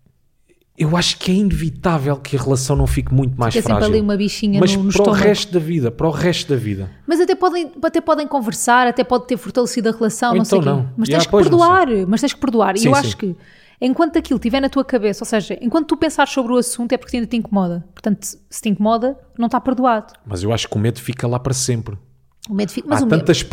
eu acho que é inevitável que a relação não fique muito mais Fica sempre frágil. ali uma bichinha Mas no para estômago. o resto da vida. Mas até podem conversar, até pode ter fortalecido a relação, Ou não sei o então quê. não. Mas Yeah, tens que pois, não perdoar. Mas tens que perdoar. E Sim, eu sim. acho que enquanto aquilo estiver na tua cabeça, ou seja, enquanto tu pensares sobre o assunto é porque ainda te incomoda. Portanto, se te incomoda, não está perdoado. Mas eu acho que o medo fica lá para sempre. O medo fica... Mas Há o medo... tantas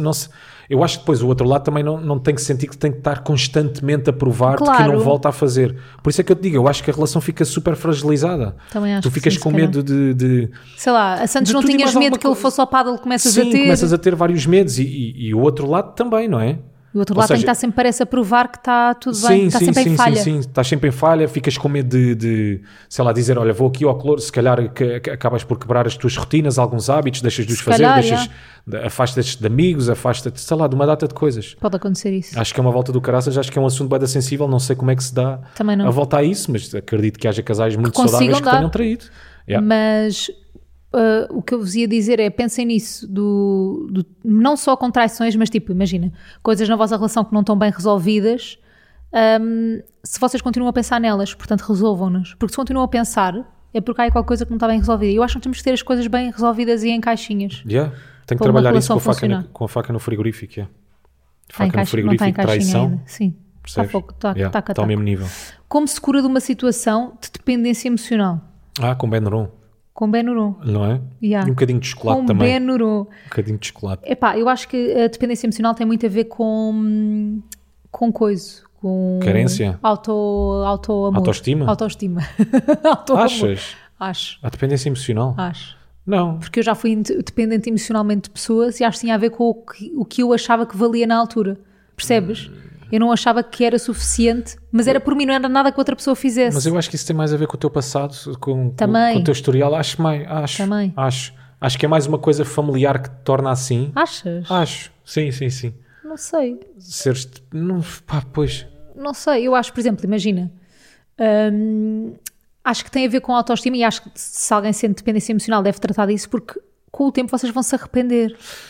eu acho que depois o outro lado também não tem que sentir que tem que estar constantemente a provar de que Claro. não volta a fazer. Por isso é que eu te digo, eu acho que a relação fica super fragilizada. Também acho Tu que ficas sim, se com calhar. medo de Sei lá, a Santos de não tudo e tinhas mais medo alguma que ele coisa. fosse ao paddle, começas Sim, a ter. começas a ter vários medos e o outro lado também, não é? E o outro Ou lado tem que seja, estar sempre, parece a provar que está tudo bem, está sempre em falha. Sim, estás sempre em falha, ficas com medo de sei lá, dizer, olha, vou aqui ao calor, se calhar que acabas por quebrar as tuas rotinas, alguns hábitos, deixas de os Se fazer, calhar, afastas-te de amigos, afastas-te, sei lá, de uma data de coisas. Pode acontecer isso. Acho que é uma volta do caraças, acho que é um assunto bem sensível, não sei como é que se dá Também não. a volta a isso, mas acredito que haja casais muito consigam saudáveis que dar. tenham traído. Yeah. Mas o que eu vos ia dizer é, pensem nisso, não só com traições, mas tipo, imagina, coisas na vossa relação que não estão bem resolvidas, se vocês continuam a pensar nelas, portanto resolvam-nas. Porque se continuam a pensar, é porque há aí qualquer coisa que não está bem resolvida. Eu acho que temos que ter as coisas bem resolvidas e em caixinhas. Yeah. Tenho que Para uma trabalhar isso relação com a faca no frigorífico. Yeah. Está em Faca no caixa, não está em frigorífico, caixinha traição, ainda. Sim, está percebes? pouco, está Yeah, tá está ao mesmo nível. Como se cura de uma situação de dependência emocional? Com Benuron, Com Benuron. não é? Yeah. E um bocadinho de chocolate Com também. Benuron. Um bocadinho de chocolate. Epá, eu acho que a dependência emocional tem muito a ver com coisa, com Carência? Auto-amor. Autoestima? Autoestima. Auto-amor. Achas? Acho, A dependência emocional? acho. Não. Porque eu já fui dependente emocionalmente de pessoas e acho que tinha a ver com o que eu achava que valia na altura. Percebes? Eu não achava que era suficiente, mas era por mim, não era nada que outra pessoa fizesse. Mas eu acho que isso tem mais a ver com o teu passado, com Também. o teu historial. Acho mais. Também. Acho que é mais uma coisa familiar que te torna assim. Achas? Acho. Sim. Não sei. Seres. Não, pois. Não sei. Eu acho, por exemplo, imagina... acho que tem a ver com autoestima e acho que se alguém sente dependência emocional deve tratar disso porque com o tempo vocês vão se arrepender.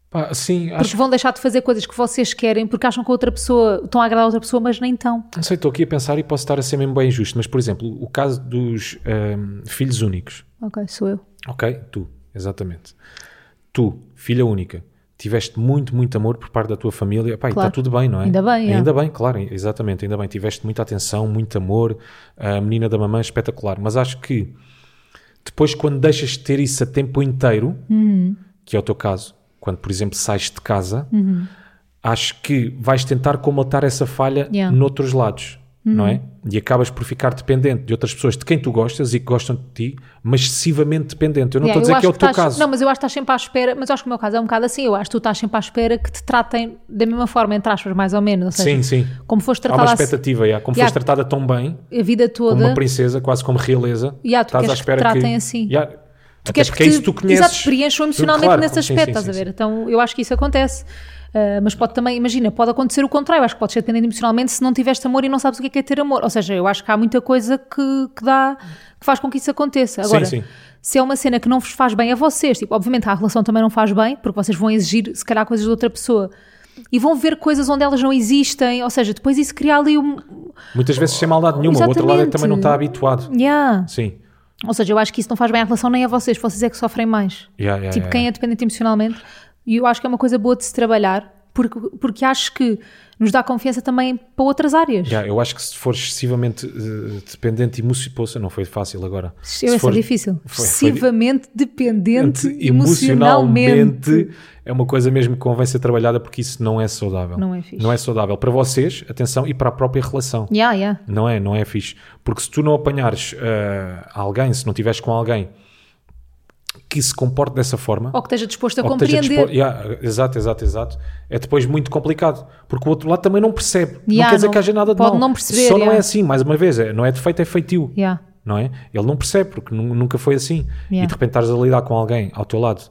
Pá, sim, Porque acho. vão deixar de fazer coisas que vocês querem porque acham que a outra pessoa estão a agradar a outra pessoa, mas nem estão. Não sei, estou aqui a pensar e posso estar a ser mesmo bem injusto, mas por exemplo, o caso dos filhos únicos. Ok, sou eu. Ok? Tu, exatamente. Tu, filha única, tiveste muito, muito amor por parte da tua família. Pá, e Claro. está tudo bem, não é? Ainda bem, é. Ainda bem, claro, exatamente, ainda bem. Tiveste muita atenção, muito amor. A menina da mamãe, espetacular. Mas acho que depois, quando deixas de ter isso a tempo inteiro, que é o teu caso, quando, por exemplo, sais de casa, acho que vais tentar comatar essa falha Yeah. noutros lados, não é? E acabas por ficar dependente de outras pessoas de quem tu gostas e que gostam de ti, mas excessivamente dependente. Eu não estou a dizer que é o teu caso. Não, mas eu acho que estás sempre à espera, mas eu acho que o meu caso é um bocado assim, eu acho que tu estás sempre à espera que te tratem da mesma forma, entre aspas, mais ou menos, ou seja, Sim, sim. como foste Há uma tratada expectativa, como Yeah. foste tratada tão bem, a vida como uma toda, princesa, quase como realeza, Tu estás à queres que espera te tratem assim. Yeah. tu Até queres porque que é isso que tu conheces. exato, preencham emocionalmente Claro, nesse sim, aspecto, sim, estás sim, a ver? sim. Então eu acho que isso acontece. Mas pode também, imagina, pode acontecer o contrário. Eu acho que podes ser dependente emocionalmente se não tiveste amor e não sabes o que é ter amor. Ou seja, eu acho que há muita coisa que faz com que isso aconteça. Agora, sim. se é uma cena que não vos faz bem a vocês, tipo, obviamente a relação também não faz bem, porque vocês vão exigir, se calhar, coisas de outra pessoa e vão ver coisas onde elas não existem. Ou seja, depois isso cria ali Muitas vezes sem maldade nenhuma, o outro lado é que também não está Exatamente. habituado. Yeah. Sim. Ou seja, eu acho que isso não faz bem à relação nem a vocês é que sofrem mais. Yeah, Tipo, quem é dependente emocionalmente, e eu acho que é uma coisa boa de se trabalhar, porque acho que nos dá confiança também para outras áreas. Eu acho que se for excessivamente dependente emocionalmente, não foi fácil agora. Isso é difícil. Foi Excessivamente dependente emocionalmente. é uma coisa mesmo que convém ser trabalhada porque isso não é saudável. Não é fixe. Não é saudável para vocês, atenção, e para a própria relação. Yeah. Não é fixe. Porque se tu não apanhares alguém, se não estiveres com alguém que se comporte dessa forma, Ou que esteja disposto a ou que esteja compreender. exato, é depois muito complicado, porque o outro lado também não percebe, não Yeah, quer dizer não- que haja nada de pode mal, não perceber, só não é yeah. assim, mais uma vez, não é defeito, é feitio, Yeah. não é? Ele não percebe, porque nunca foi assim, Yeah. e de repente estás a lidar com alguém ao teu lado,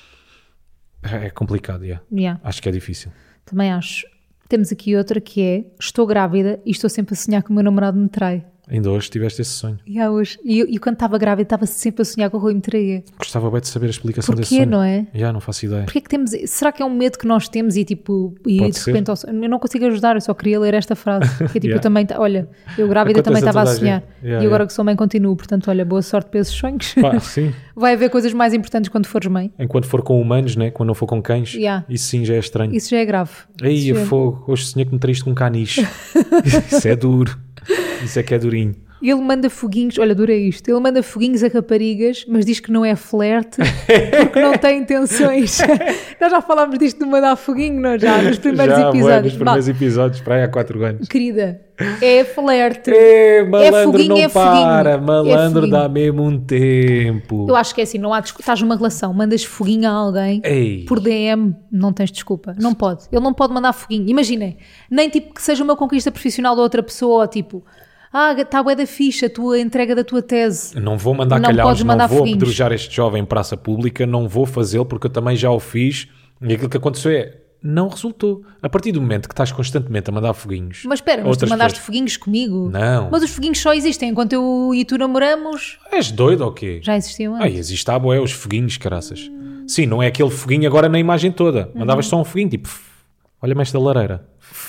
é complicado, Yeah. acho que é difícil. Também acho. Temos aqui outra que é: estou grávida e estou sempre a sonhar que o meu namorado me trai. Ainda hoje tiveste esse sonho. Hoje. E quando estava grávida estava sempre a sonhar que o Rui me traía. Gostava bem de saber a explicação desse Porquê, sonho. não é? Não faço ideia. Porquê que temos... Será que é um medo que nós temos e tipo... E Pode de ser. repente... Eu não consigo ajudar, eu só queria ler esta frase. Que é tipo, Yeah. eu também... Olha, eu grávida também Acontece a estava a toda a sonhar. gente. Yeah, E agora yeah. que sou mãe continuo. Portanto, olha, boa sorte para esses sonhos. Pá, sim. Vai haver coisas mais importantes quando fores mãe. Enquanto for com humanos, né? Quando não for com cães, Yeah. isso sim já é estranho. Isso já é grave. Aí, Isso já é- fogo, hoje sonhei que me triste com um caniche. Isso é duro. Isso é que é durinho. Ele manda foguinhos... Olha, dura isto. Ele manda foguinhos a raparigas, mas diz que não é flerte porque não tem intenções. Nós já falámos disto de mandar foguinho, não já? Nos primeiros Já, bué, episódios. nos primeiros episódios, para aí há 4 anos. Querida, é flerte. Malandro foguinho, não é foguinho. para. É Malandro foguinho. dá mesmo um tempo. Eu acho que é assim, não há desculpa. Estás numa relação, mandas foguinho a alguém Ei. por DM, não tens desculpa. Não pode. Ele não pode mandar foguinho. Imaginem, nem tipo que seja uma conquista profissional da outra pessoa, ou tipo, está bué da ficha, a tua entrega da tua tese. Não vou mandar Não calhaus, podes mandar não vou foguinhos. apedrejar este jovem em praça pública, não vou fazê-lo porque eu também já o fiz e aquilo que aconteceu não resultou. A partir do momento que estás constantemente a mandar foguinhos... Mas espera, mas tu outras mandaste pessoas- foguinhos comigo? Não. Mas os foguinhos só existem enquanto eu e tu namoramos. És doido ou quê? Já existiam antes. Ai, existe a boé os foguinhos, caraças. Sim, não é aquele foguinho agora na imagem toda. Mandavas só um foguinho, tipo... Olha-me esta lareira.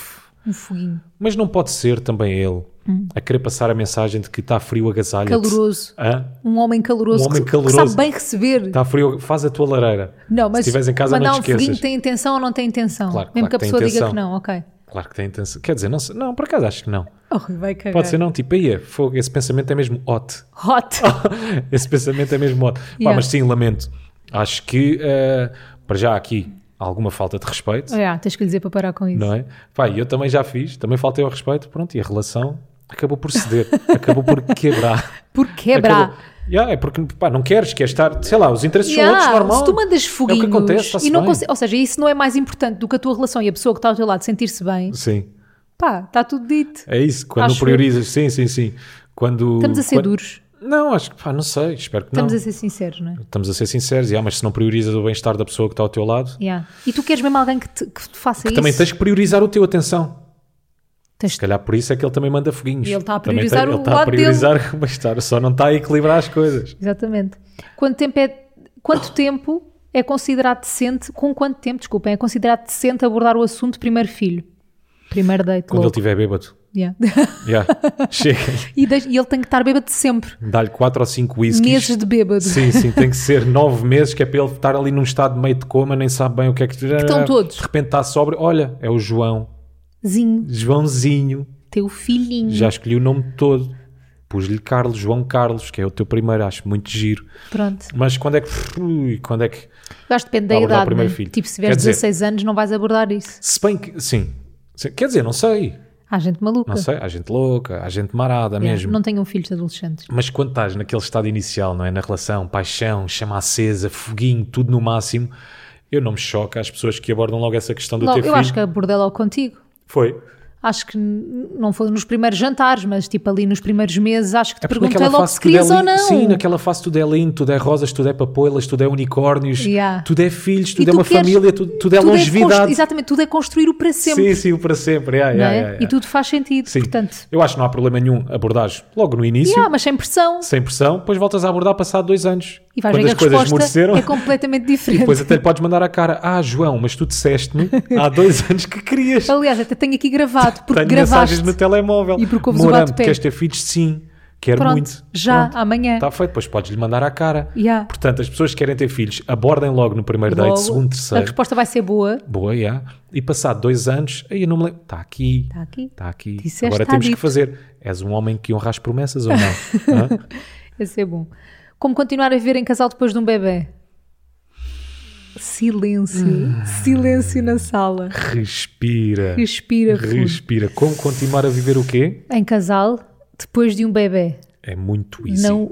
Um foguinho. Mas não pode ser também ele a querer passar a mensagem de que está frio, agasalha-te. Caloroso. Hã? Um homem caloroso, Um homem que caloroso. sabe bem receber. Está frio, faz a tua lareira. Não, mas se estiveres em casa mandar não te um foguinho esqueças. tem intenção ou não tem intenção? Claro, Mesmo claro que a que tem pessoa diga intenção. que não, ok. Claro que tem intenção. Quer dizer, não, não, por acaso acho que não. Oh, vai cagar. Pode ser não, tipo, aí fogo, esse pensamento é mesmo hot. Hot. Esse pensamento é mesmo hot. Pá, Yeah. mas sim, lamento. Acho que, para já aqui, há alguma falta de respeito, Tens que lhe dizer para parar com isso. não é? Pá, e eu também já fiz, também faltei ao respeito, pronto, e a relação acabou por ceder, acabou por quebrar. Por quebrar. Acabou. É porque, pá, não queres estar, sei lá, os interesses são Yeah, outros, normal. se tu mandas foguinhos é o que acontece, está-se e não bem. ou seja, isso não é mais importante do que a tua relação e a pessoa que está ao teu lado sentir-se bem, Sim, pá, está tudo dito. é isso, quando Acho não priorizas, sim. Quando, Estamos a ser quando- duros. Não, acho que, pá, não sei, espero que Estamos não. a ser sinceros, não é? Estamos a ser sinceros, mas se não priorizas o bem-estar da pessoa que está ao teu lado, Yeah. E tu queres mesmo alguém que te faça isso? também tens que priorizar o teu, atenção. Tens- Se calhar por isso é que ele também manda foguinhos. E ele está a Também priorizar ele o está a lado priorizar o bem-estar, só não está a equilibrar as coisas. Exatamente. Quanto tempo é considerado decente, com quanto tempo, desculpem, é considerado decente abordar o assunto primeiro filho? Primeiro date, Quando ele louco. estiver bêbado. Yeah. Yeah. Chega. E ele tem que estar bêbado sempre. Dá-lhe 4 ou 5 whiskies. Meses de bêbado. Sim, tem que ser 9 meses, que é para ele estar ali num estado meio de coma, nem sabe bem o que é que... estão todos. De repente está sóbrio. Olha, é o Joãozinho. Teu filhinho. Já escolhi o nome todo. Pus-lhe Carlos, João Carlos, que é o teu primeiro, acho muito giro. Pronto. Mas quando é que... quando é que... Eu acho que depende da Vai abordar o idade, primeiro né? filho. Tipo, se tiveres Quer dizer- 16 anos não vais abordar isso. Se bem que... Sim. Quer dizer, não sei. Há gente maluca. Não sei. Há gente louca, há gente marada Yeah, mesmo. Não tenham filhos adolescentes. Mas quando estás naquele estado inicial, não é? Na relação, paixão, chama acesa, foguinho, tudo no máximo, eu não me choco às pessoas que abordam logo essa questão do Logo, ter eu filho. acho que abordei logo contigo. Foi. Acho que não foi nos primeiros jantares, mas tipo ali nos primeiros meses, acho que te porque perguntei naquela logo fase se tudo é querias ou lindo. não. Sim, naquela fase tudo é lindo, tudo é rosas, tudo é papoilas, tudo é unicórnios, Yeah. tudo é filhos, E tudo é tu uma queres- família, tudo é tudo longevidade. exatamente, tudo é construir o para sempre. Sim, o para sempre. Não é? E tudo faz sentido. Sim. Portanto, Eu acho que não há problema nenhum abordares logo no início, mas sem pressão. sem pressão, depois voltas a abordar passado 2 anos. E vais quando ver as que a coisas resposta esmoreceram. é completamente E diferente. depois até lhe podes mandar à cara: João, mas tu disseste-me há 2 anos que querias. Aliás, até tenho aqui gravado, porque Tenho gravaste. mensagens no telemóvel. E porque ouves o Morando, bate-pé. queres ter filhos? Sim. Quero Pronto, muito. já, Pronto. amanhã. Está feito, depois podes-lhe mandar à cara. Yeah. Portanto, as pessoas que querem ter filhos, abordem logo no primeiro Logo, date, segundo, a terceiro. resposta vai ser boa. Boa, E passado 2 anos, aí eu não me lembro. Está aqui. Está aqui. Está aqui. Disseste, Agora está temos dito. que fazer. És um homem que honra as promessas ou não? Hã? Esse é bom. Como continuar a viver em casal depois de um bebê? Silêncio. Silêncio na sala. Respira. Respira fundo. Respira. Como continuar a viver o quê? Em casal depois de um bebê. É muito easy. Não.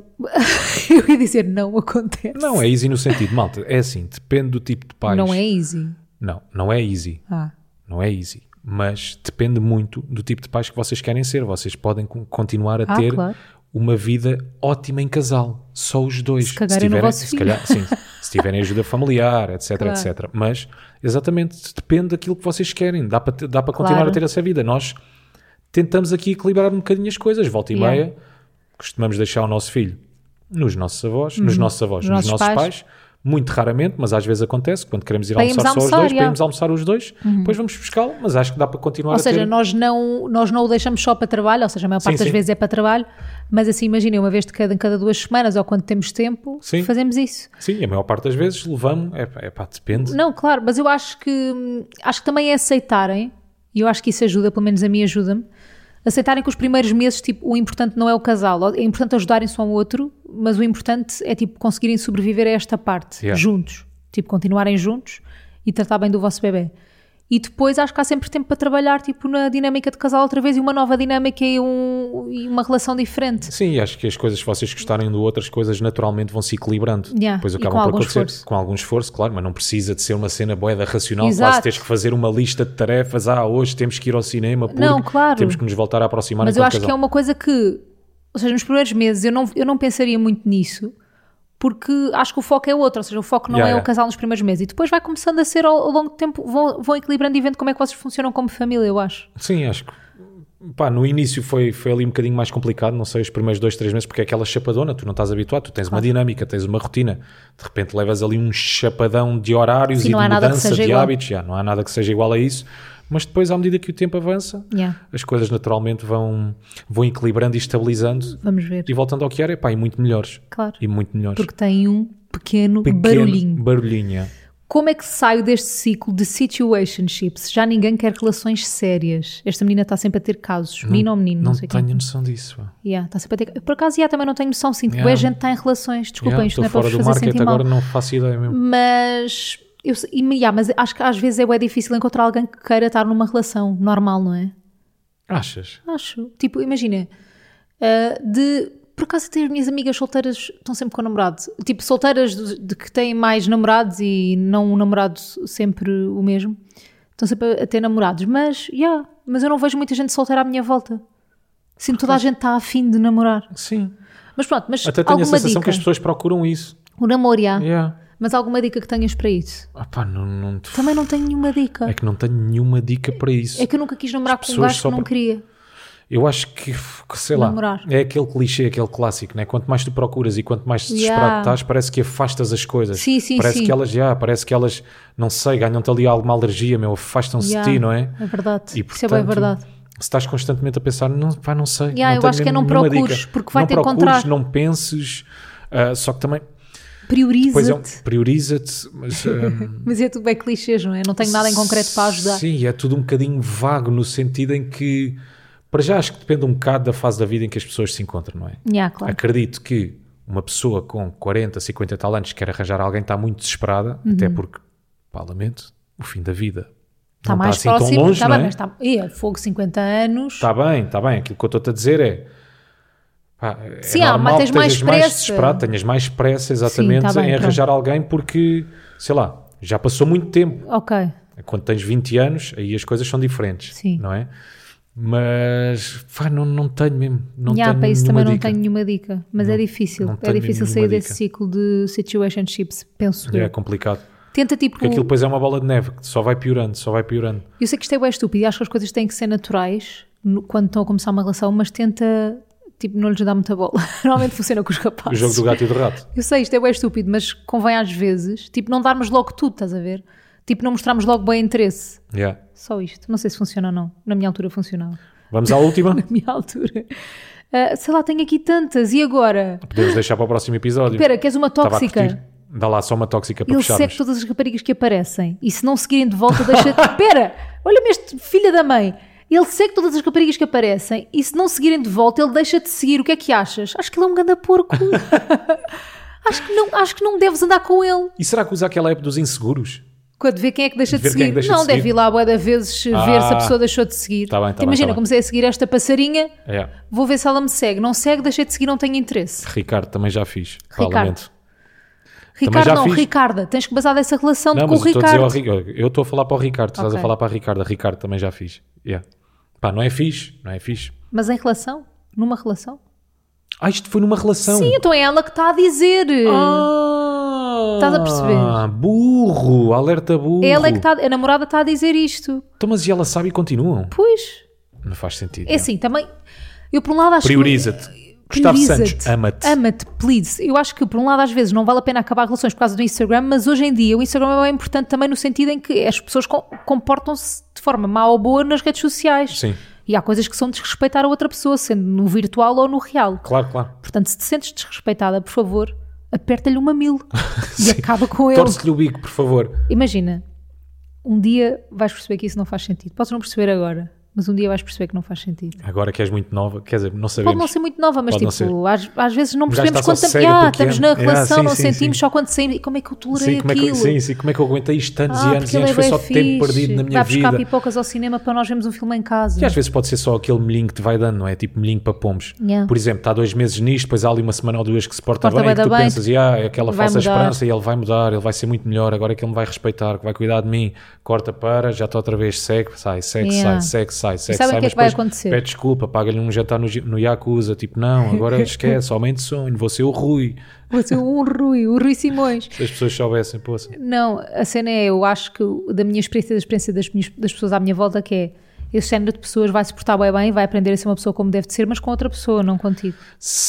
Eu ia dizer, não acontece. Não, é easy no sentido, malta. É assim, depende do tipo de pais. Não é easy. Não é easy. Ah, Não é easy. Mas depende muito do tipo de pais que vocês querem ser. Vocês podem continuar a ter claro. uma vida ótima em casal. Só os dois. Se cagarem no vosso se filho. calhar, sim, se tiverem ajuda familiar, etc, Claro. etc. Mas, exatamente, depende daquilo que vocês querem. Dá para continuar Claro. a ter essa vida. Nós tentamos aqui equilibrar um bocadinho as coisas. Volta e Yeah. meia, costumamos deixar o nosso filho nos nossos avós, nos nossos nossos pais. Muito raramente, mas às vezes acontece, quando queremos ir Para irmos almoçar só os almoçar, dois, yeah. para irmos almoçar os dois, depois vamos buscá-lo, mas acho que dá para continuar ou a seja, ter... nós não o deixamos só para trabalho, ou seja, a maior parte das sim. vezes é para trabalho, mas assim, imaginem, uma vez de em cada 2 semanas ou quando temos tempo, Sim. fazemos isso. Sim, a maior parte das vezes levamos, depende. Não, claro, mas eu acho que também é aceitarem, e eu acho que isso ajuda, pelo menos a mim ajuda-me, aceitarem que os primeiros meses, tipo, o importante não é o casal, é importante ajudarem-se um ao outro, mas o importante é, tipo, conseguirem sobreviver a esta parte, Yeah. juntos, tipo, continuarem juntos e tratar bem do vosso bebê. E depois acho que há sempre tempo para trabalhar, tipo, na dinâmica de casal outra vez, e uma nova dinâmica e uma relação diferente. Sim, e acho que as coisas, se vocês gostarem do outro, as coisas naturalmente vão se equilibrando. Yeah, Depois e acabam com por algum acontecer. esforço. Com algum esforço, claro, mas não precisa de ser uma cena boeda racional. Exato. Quase tens que fazer uma lista de tarefas. Hoje temos que ir ao cinema porque Não, claro. temos que nos voltar a aproximar Mas eu enquanto acho que é casal. uma coisa que, ou seja, nos primeiros meses eu não pensaria muito nisso, porque acho que o foco é outro, ou seja, o foco não é o casal nos primeiros meses, e depois vai começando a ser ao longo do tempo, vão equilibrando e vendo como é que vocês funcionam como família, eu acho. Sim, acho que no início foi ali um bocadinho mais complicado, não sei, os primeiros 2, 3 meses, porque é aquela chapadona, tu não estás habituado, tu tens uma dinâmica, tens uma rotina, de repente levas ali um chapadão de horários Sim, e não de há nada que mudança seja de igual. hábitos, não há nada que seja igual a isso, mas depois, à medida que o tempo avança, Yeah. as coisas naturalmente vão equilibrando e estabilizando Vamos ver. e voltando ao que era, e muito melhores. Claro. E muito melhores. Porque tem um pequeno Barulhinho. barulhinho. Como é que saio deste ciclo de situationships? Já ninguém quer relações sérias. Esta menina está sempre a ter casos. Menino ou menino, não sei tenho quem. noção disso. pá. Yeah, está sempre a ter... Por acaso, também não tenho noção. Sinto que Yeah. a gente está em relações. Desculpem, isto Estou não é para fora vos do fazer market sentir mal. agora, não faço ideia mesmo. Mas acho que às vezes é bué difícil encontrar alguém que queira estar numa relação normal, não é? Achas? Acho. Tipo, imagina, por acaso até as minhas amigas solteiras estão sempre com namorado. Tipo, solteiras de que têm mais namorados e não um namorado sempre o mesmo. Estão sempre a ter namorados. Mas eu não vejo muita gente solteira à minha volta. Sinto toda a gente está afim de namorar. Sim. Mas pronto, mas Até tenho a alguma sensação dica? que as pessoas procuram isso. O namoro, Yeah. Mas alguma dica que tenhas para isso? Não, Também não tenho nenhuma dica. é que não tenho nenhuma dica para isso. É que eu nunca quis namorar com um pessoas gajo só que não para- queria. Eu acho que, sei lá, Namorar. é aquele clichê, aquele clássico, né? Quanto mais tu procuras e quanto mais desesperado Yeah. estás, parece que afastas as coisas. Sim, sim, parece sim. que elas, não sei, ganham-te ali alguma alergia, meu, afastam-se Yeah, de ti, não é? É verdade. E, Isso é bem portanto, verdade. Se estás constantemente a pensar, não, pá, não sei. Yeah, não eu tenho acho que é não nenhuma procures, dica. porque vai-te não procures, encontrar. não penses, só que também, Prioriza-te. prioriza-te, mas... Mas é tudo bem clichês, não é? Não tenho nada em concreto para ajudar. Sim, é tudo um bocadinho vago no sentido em que, para já acho que depende um bocado da fase da vida em que as pessoas se encontram, não é? Yeah, claro. Acredito que uma pessoa com 40, 50 e tal anos que quer arranjar alguém está muito desesperada, até porque, pá, lamento, o fim da vida Está não mais está assim próximo. tão longe, Está não bem, é? mas está... fogo 50 anos. Está bem, aquilo que eu estou-te a dizer é... Pá, Sim, é normal tens que mais estejas mais pressa. desesperado, tenhas mais pressa exatamente Sim, tá bem, em pronto. arranjar alguém porque, sei lá, já passou muito tempo. Ok. Quando tens 20 anos, aí as coisas são diferentes, Sim. não é? Mas, pá, não tenho mesmo, não Yeah, tenho para isso nenhuma também não dica. tenho nenhuma dica. Mas é difícil. não É tenho difícil nenhuma sair desse dica. ciclo de situationships, penso É eu. complicado. Tenta tipo... Porque aquilo depois é uma bola de neve, que só vai piorando, só vai piorando. Eu sei que isto é bem estúpido e acho que as coisas têm que ser naturais quando estão a começar uma relação, mas tenta, tipo, não lhes dar muita bola. Normalmente funciona com os O rapazes. jogo do gato e do rato. Eu sei, isto é bem estúpido, mas convém às vezes, tipo, não darmos logo tudo, estás a ver? Tipo, não mostrarmos logo bem interesse. Yeah. Só isto. Não sei se funciona ou não. Na minha altura funcionava. Vamos à última? Na minha altura. Sei lá, tenho aqui tantas. E agora? Podemos deixar para o próximo episódio. Espera, queres uma Estava a tóxica? curtir. Dá lá só uma tóxica para Ele fecharmos. segue todas as raparigas que aparecem. E se não seguirem de volta, deixa... Espera! Olha-me este filho da mãe. Ele segue todas as raparigas que aparecem e se não seguirem de volta, ele deixa de seguir. O que é que achas? Acho que ele é um ganda porco. acho que não deves andar com ele. E será que usa aquela app dos inseguros? Quando vê quem é que deixa de Ver quem é seguir. que deixa Não, de seguir. deve ir lá bué de vezes ver se a pessoa deixou de seguir. Tá bem, tá bem, Imagina, tá bem. comecei a seguir esta passarinha, É. vou ver se ela me segue. Não segue, deixei de seguir, não tenho interesse. Ricardo, também já fiz. Pá, Ricardo. lamento. Ricardo já não, fiz. Ricarda. Tens que basar dessa relação Não, com o mas eu estou a dizer Ricardo. ao Ricardo. Eu estou a falar para o Ricardo, tu estás Ok. a falar para a Ricardo. Ricardo também já fiz. Yeah. Pá, não é fixe, não é fixe. Mas em relação? Numa relação? Ah, isto foi numa relação. Sim, então é ela que está a dizer. Estás a perceber? Burro, alerta burro. Ela é que está, a namorada está a dizer isto. Então, mas e ela sabe e continuam? Pois, Não faz sentido. é assim, também, eu por um lado acho Prioriza-te. que... Gustavo Prioriza-te. Santos, ama-te. Ama-te, please. Eu acho que por um lado às vezes não vale a pena acabar relações por causa do Instagram, mas hoje em dia o Instagram é bem importante também no sentido em que as pessoas comportam-se de forma má ou boa nas redes sociais. Sim, E há coisas que são desrespeitar a outra pessoa, sendo no virtual ou no real. claro, claro. Portanto, se te sentes desrespeitada, por favor, aperta-lhe um mamilo e acaba com ele. Torce-lhe o bico, por favor. Imagina, um dia vais perceber que isso não faz sentido. Podes não perceber agora, mas um dia vais perceber que não faz sentido. Agora que és muito nova, quer dizer, não sabemos. Pode não ser muito nova, mas Pode não tipo, às vezes não Um gajo percebemos está quando só cego porque estamos ama. na relação, sim, não sim, sentimos sim. só quando saímos. E como é que eu tolerei Sim, como é que, aquilo? sim, como é que eu aguentei isto tantos e anos porque e ele anos? é Foi bué só tempo fixe. perdido na minha Vai buscar vida. pipocas ao cinema para nós vermos um filme em casa. E às vezes pode ser só aquele milhinho que te vai dando, não é? Tipo milhinho para pombos. Yeah. Por exemplo, está 2 meses nisto, depois há ali uma semana ou duas que se porta Porta bem, que bué tu da bem, pensas, é aquela vai falsa mudar. esperança e ele vai mudar, ele vai ser muito melhor, agora é que ele me vai respeitar, que vai cuidar de mim. Corta para, já está outra vez, segue, sai, Yeah. sai. sabem o que mas é que vai depois acontecer? Pede desculpa, paga-lhe um jantar no Yakuza, tipo, não, agora esquece, aumento de sonho, vou ser o Rui. Vou ser o Rui Simões. Se as pessoas soubessem, poça. Não, a cena é, eu acho que da minha experiência, da experiência das pessoas à minha volta, que é esse género de pessoas vai se portar bem, vai aprender a ser uma pessoa como deve de ser, mas com outra pessoa, não contigo.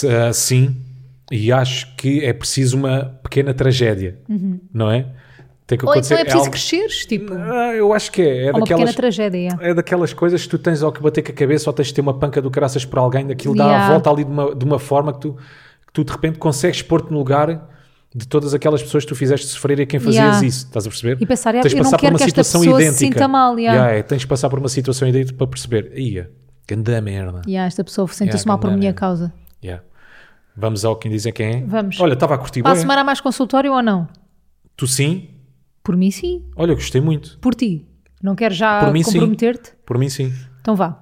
Sim, e acho que é preciso uma pequena tragédia, não é? Tem que Ou acontecer. então é preciso algo- cresceres, tipo, Eu acho que é. É uma pequena daquelas, tragédia. Yeah. é daquelas coisas que tu tens ao que bater com a cabeça ou tens de ter uma panca do caraças por alguém, daquilo dá a Yeah. volta ali de uma forma que tu de repente consegues pôr-te no lugar de todas aquelas pessoas que tu fizeste sofrer e a quem fazias Yeah. isso, estás a perceber? E pensar, Tens de eu não passar por quero uma que esta situação pessoa se idêntica. sinta mal. Yeah. Tens de passar por uma situação idêntica para perceber, ia, ganda merda. Yeah, esta pessoa sentiu-se Yeah, mal por ganda minha merda. causa. Yeah. Vamos ao quem dizem quem é? Vamos. Olha, estava a curtir Para a bué. semana há mais consultório ou não? Tu sim? Por mim, sim. Olha, gostei muito. Por ti. Não quero já Por mim, sim. comprometer-te? Por mim sim. Então vá.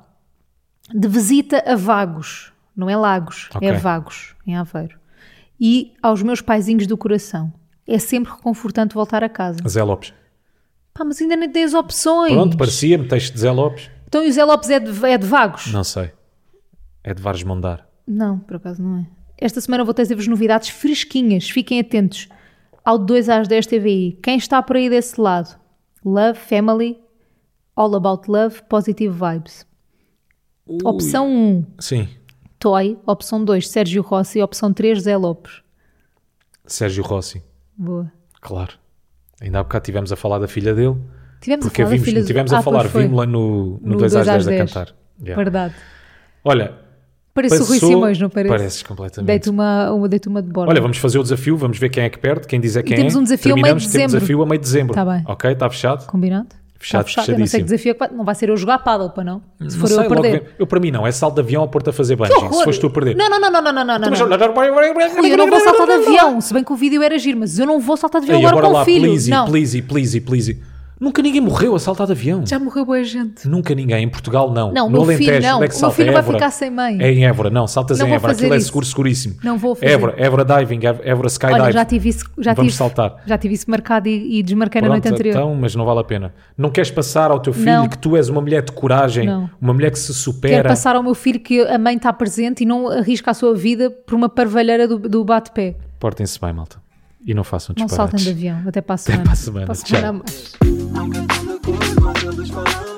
De visita a Vagos. Não é Lagos, Ok. é Vagos, em Aveiro. E aos meus paizinhos do coração. É sempre reconfortante voltar a casa. Zé Lopes. Pá, mas ainda nem tens opções. Pronto, parecia-me, texto de Zé Lopes. Então e o Zé Lopes é de Vagos? Não sei. É de Vares Mondar. Não, por acaso não é. Esta semana vou trazer-vos novidades fresquinhas. Fiquem atentos ao de 2 às 10 TVI. Quem está por aí desse lado? Love, Family, All About Love, Positive Vibes. Opção 1, Sim, Toy. Opção 2, Sérgio Rossi. Opção 3, Zé Lopes. Sérgio Rossi, Boa. claro. Ainda há bocado estivemos a falar da filha dele. Tivemos Porque a falar da filha tivemos a falar, vimos-la no 2 às 10 a cantar. Yeah. Verdade. Olha, Parece o Rui Simões, não parece? Pareces completamente. Deito uma de borda. Olha, vamos fazer o desafio, vamos ver quem é que perde, quem dizer quem temos é. um desafio a meio de Terminamos, temos dezembro. desafio a meio de dezembro. Tá bem. Ok, está fechado? Combinado? Fechado, Está Eu não sei que desafio é que não vai ser eu jogar paddle, para não? Se for eu a logo perder. vem. Eu para mim não, é salto de avião ou Porto a fazer bungee. horror! Se foste tu a perder. Não. Mas Rui, eu não vou saltar de avião, se bem que o vídeo era giro, mas eu não vou saltar de avião Ei, agora agora com lá, o filho. Não. please. Nunca ninguém morreu a saltar de avião. Já morreu boa gente. Nunca ninguém. Em Portugal não. Não, no meu filho Alentejo, não. onde é que O meu salta? filho vai Évora. ficar sem mãe. É em Évora, não. Saltas Não em vou Évora. fazer Aquilo é isso. seguro, seguríssimo. Não vou fazer. Évora Diving, Évora Skydive. Olha, já tive isso, Vamos saltar. já tive isso marcado e desmarquei na Pronto, noite anterior. então, mas não vale a pena. Não queres passar ao teu filho Não. que tu és uma mulher de coragem, Não. uma mulher que se Quero supera. passar ao meu filho que a mãe está presente e não arrisca a sua vida por uma parvalheira do bate-pé. Portem-se bem, malta. E não façam Não disparates. saltem de avião. Até para a Até semana. para a semana. Para a Tchau. semana a mais. Nunca estão de acordo, mas eles falam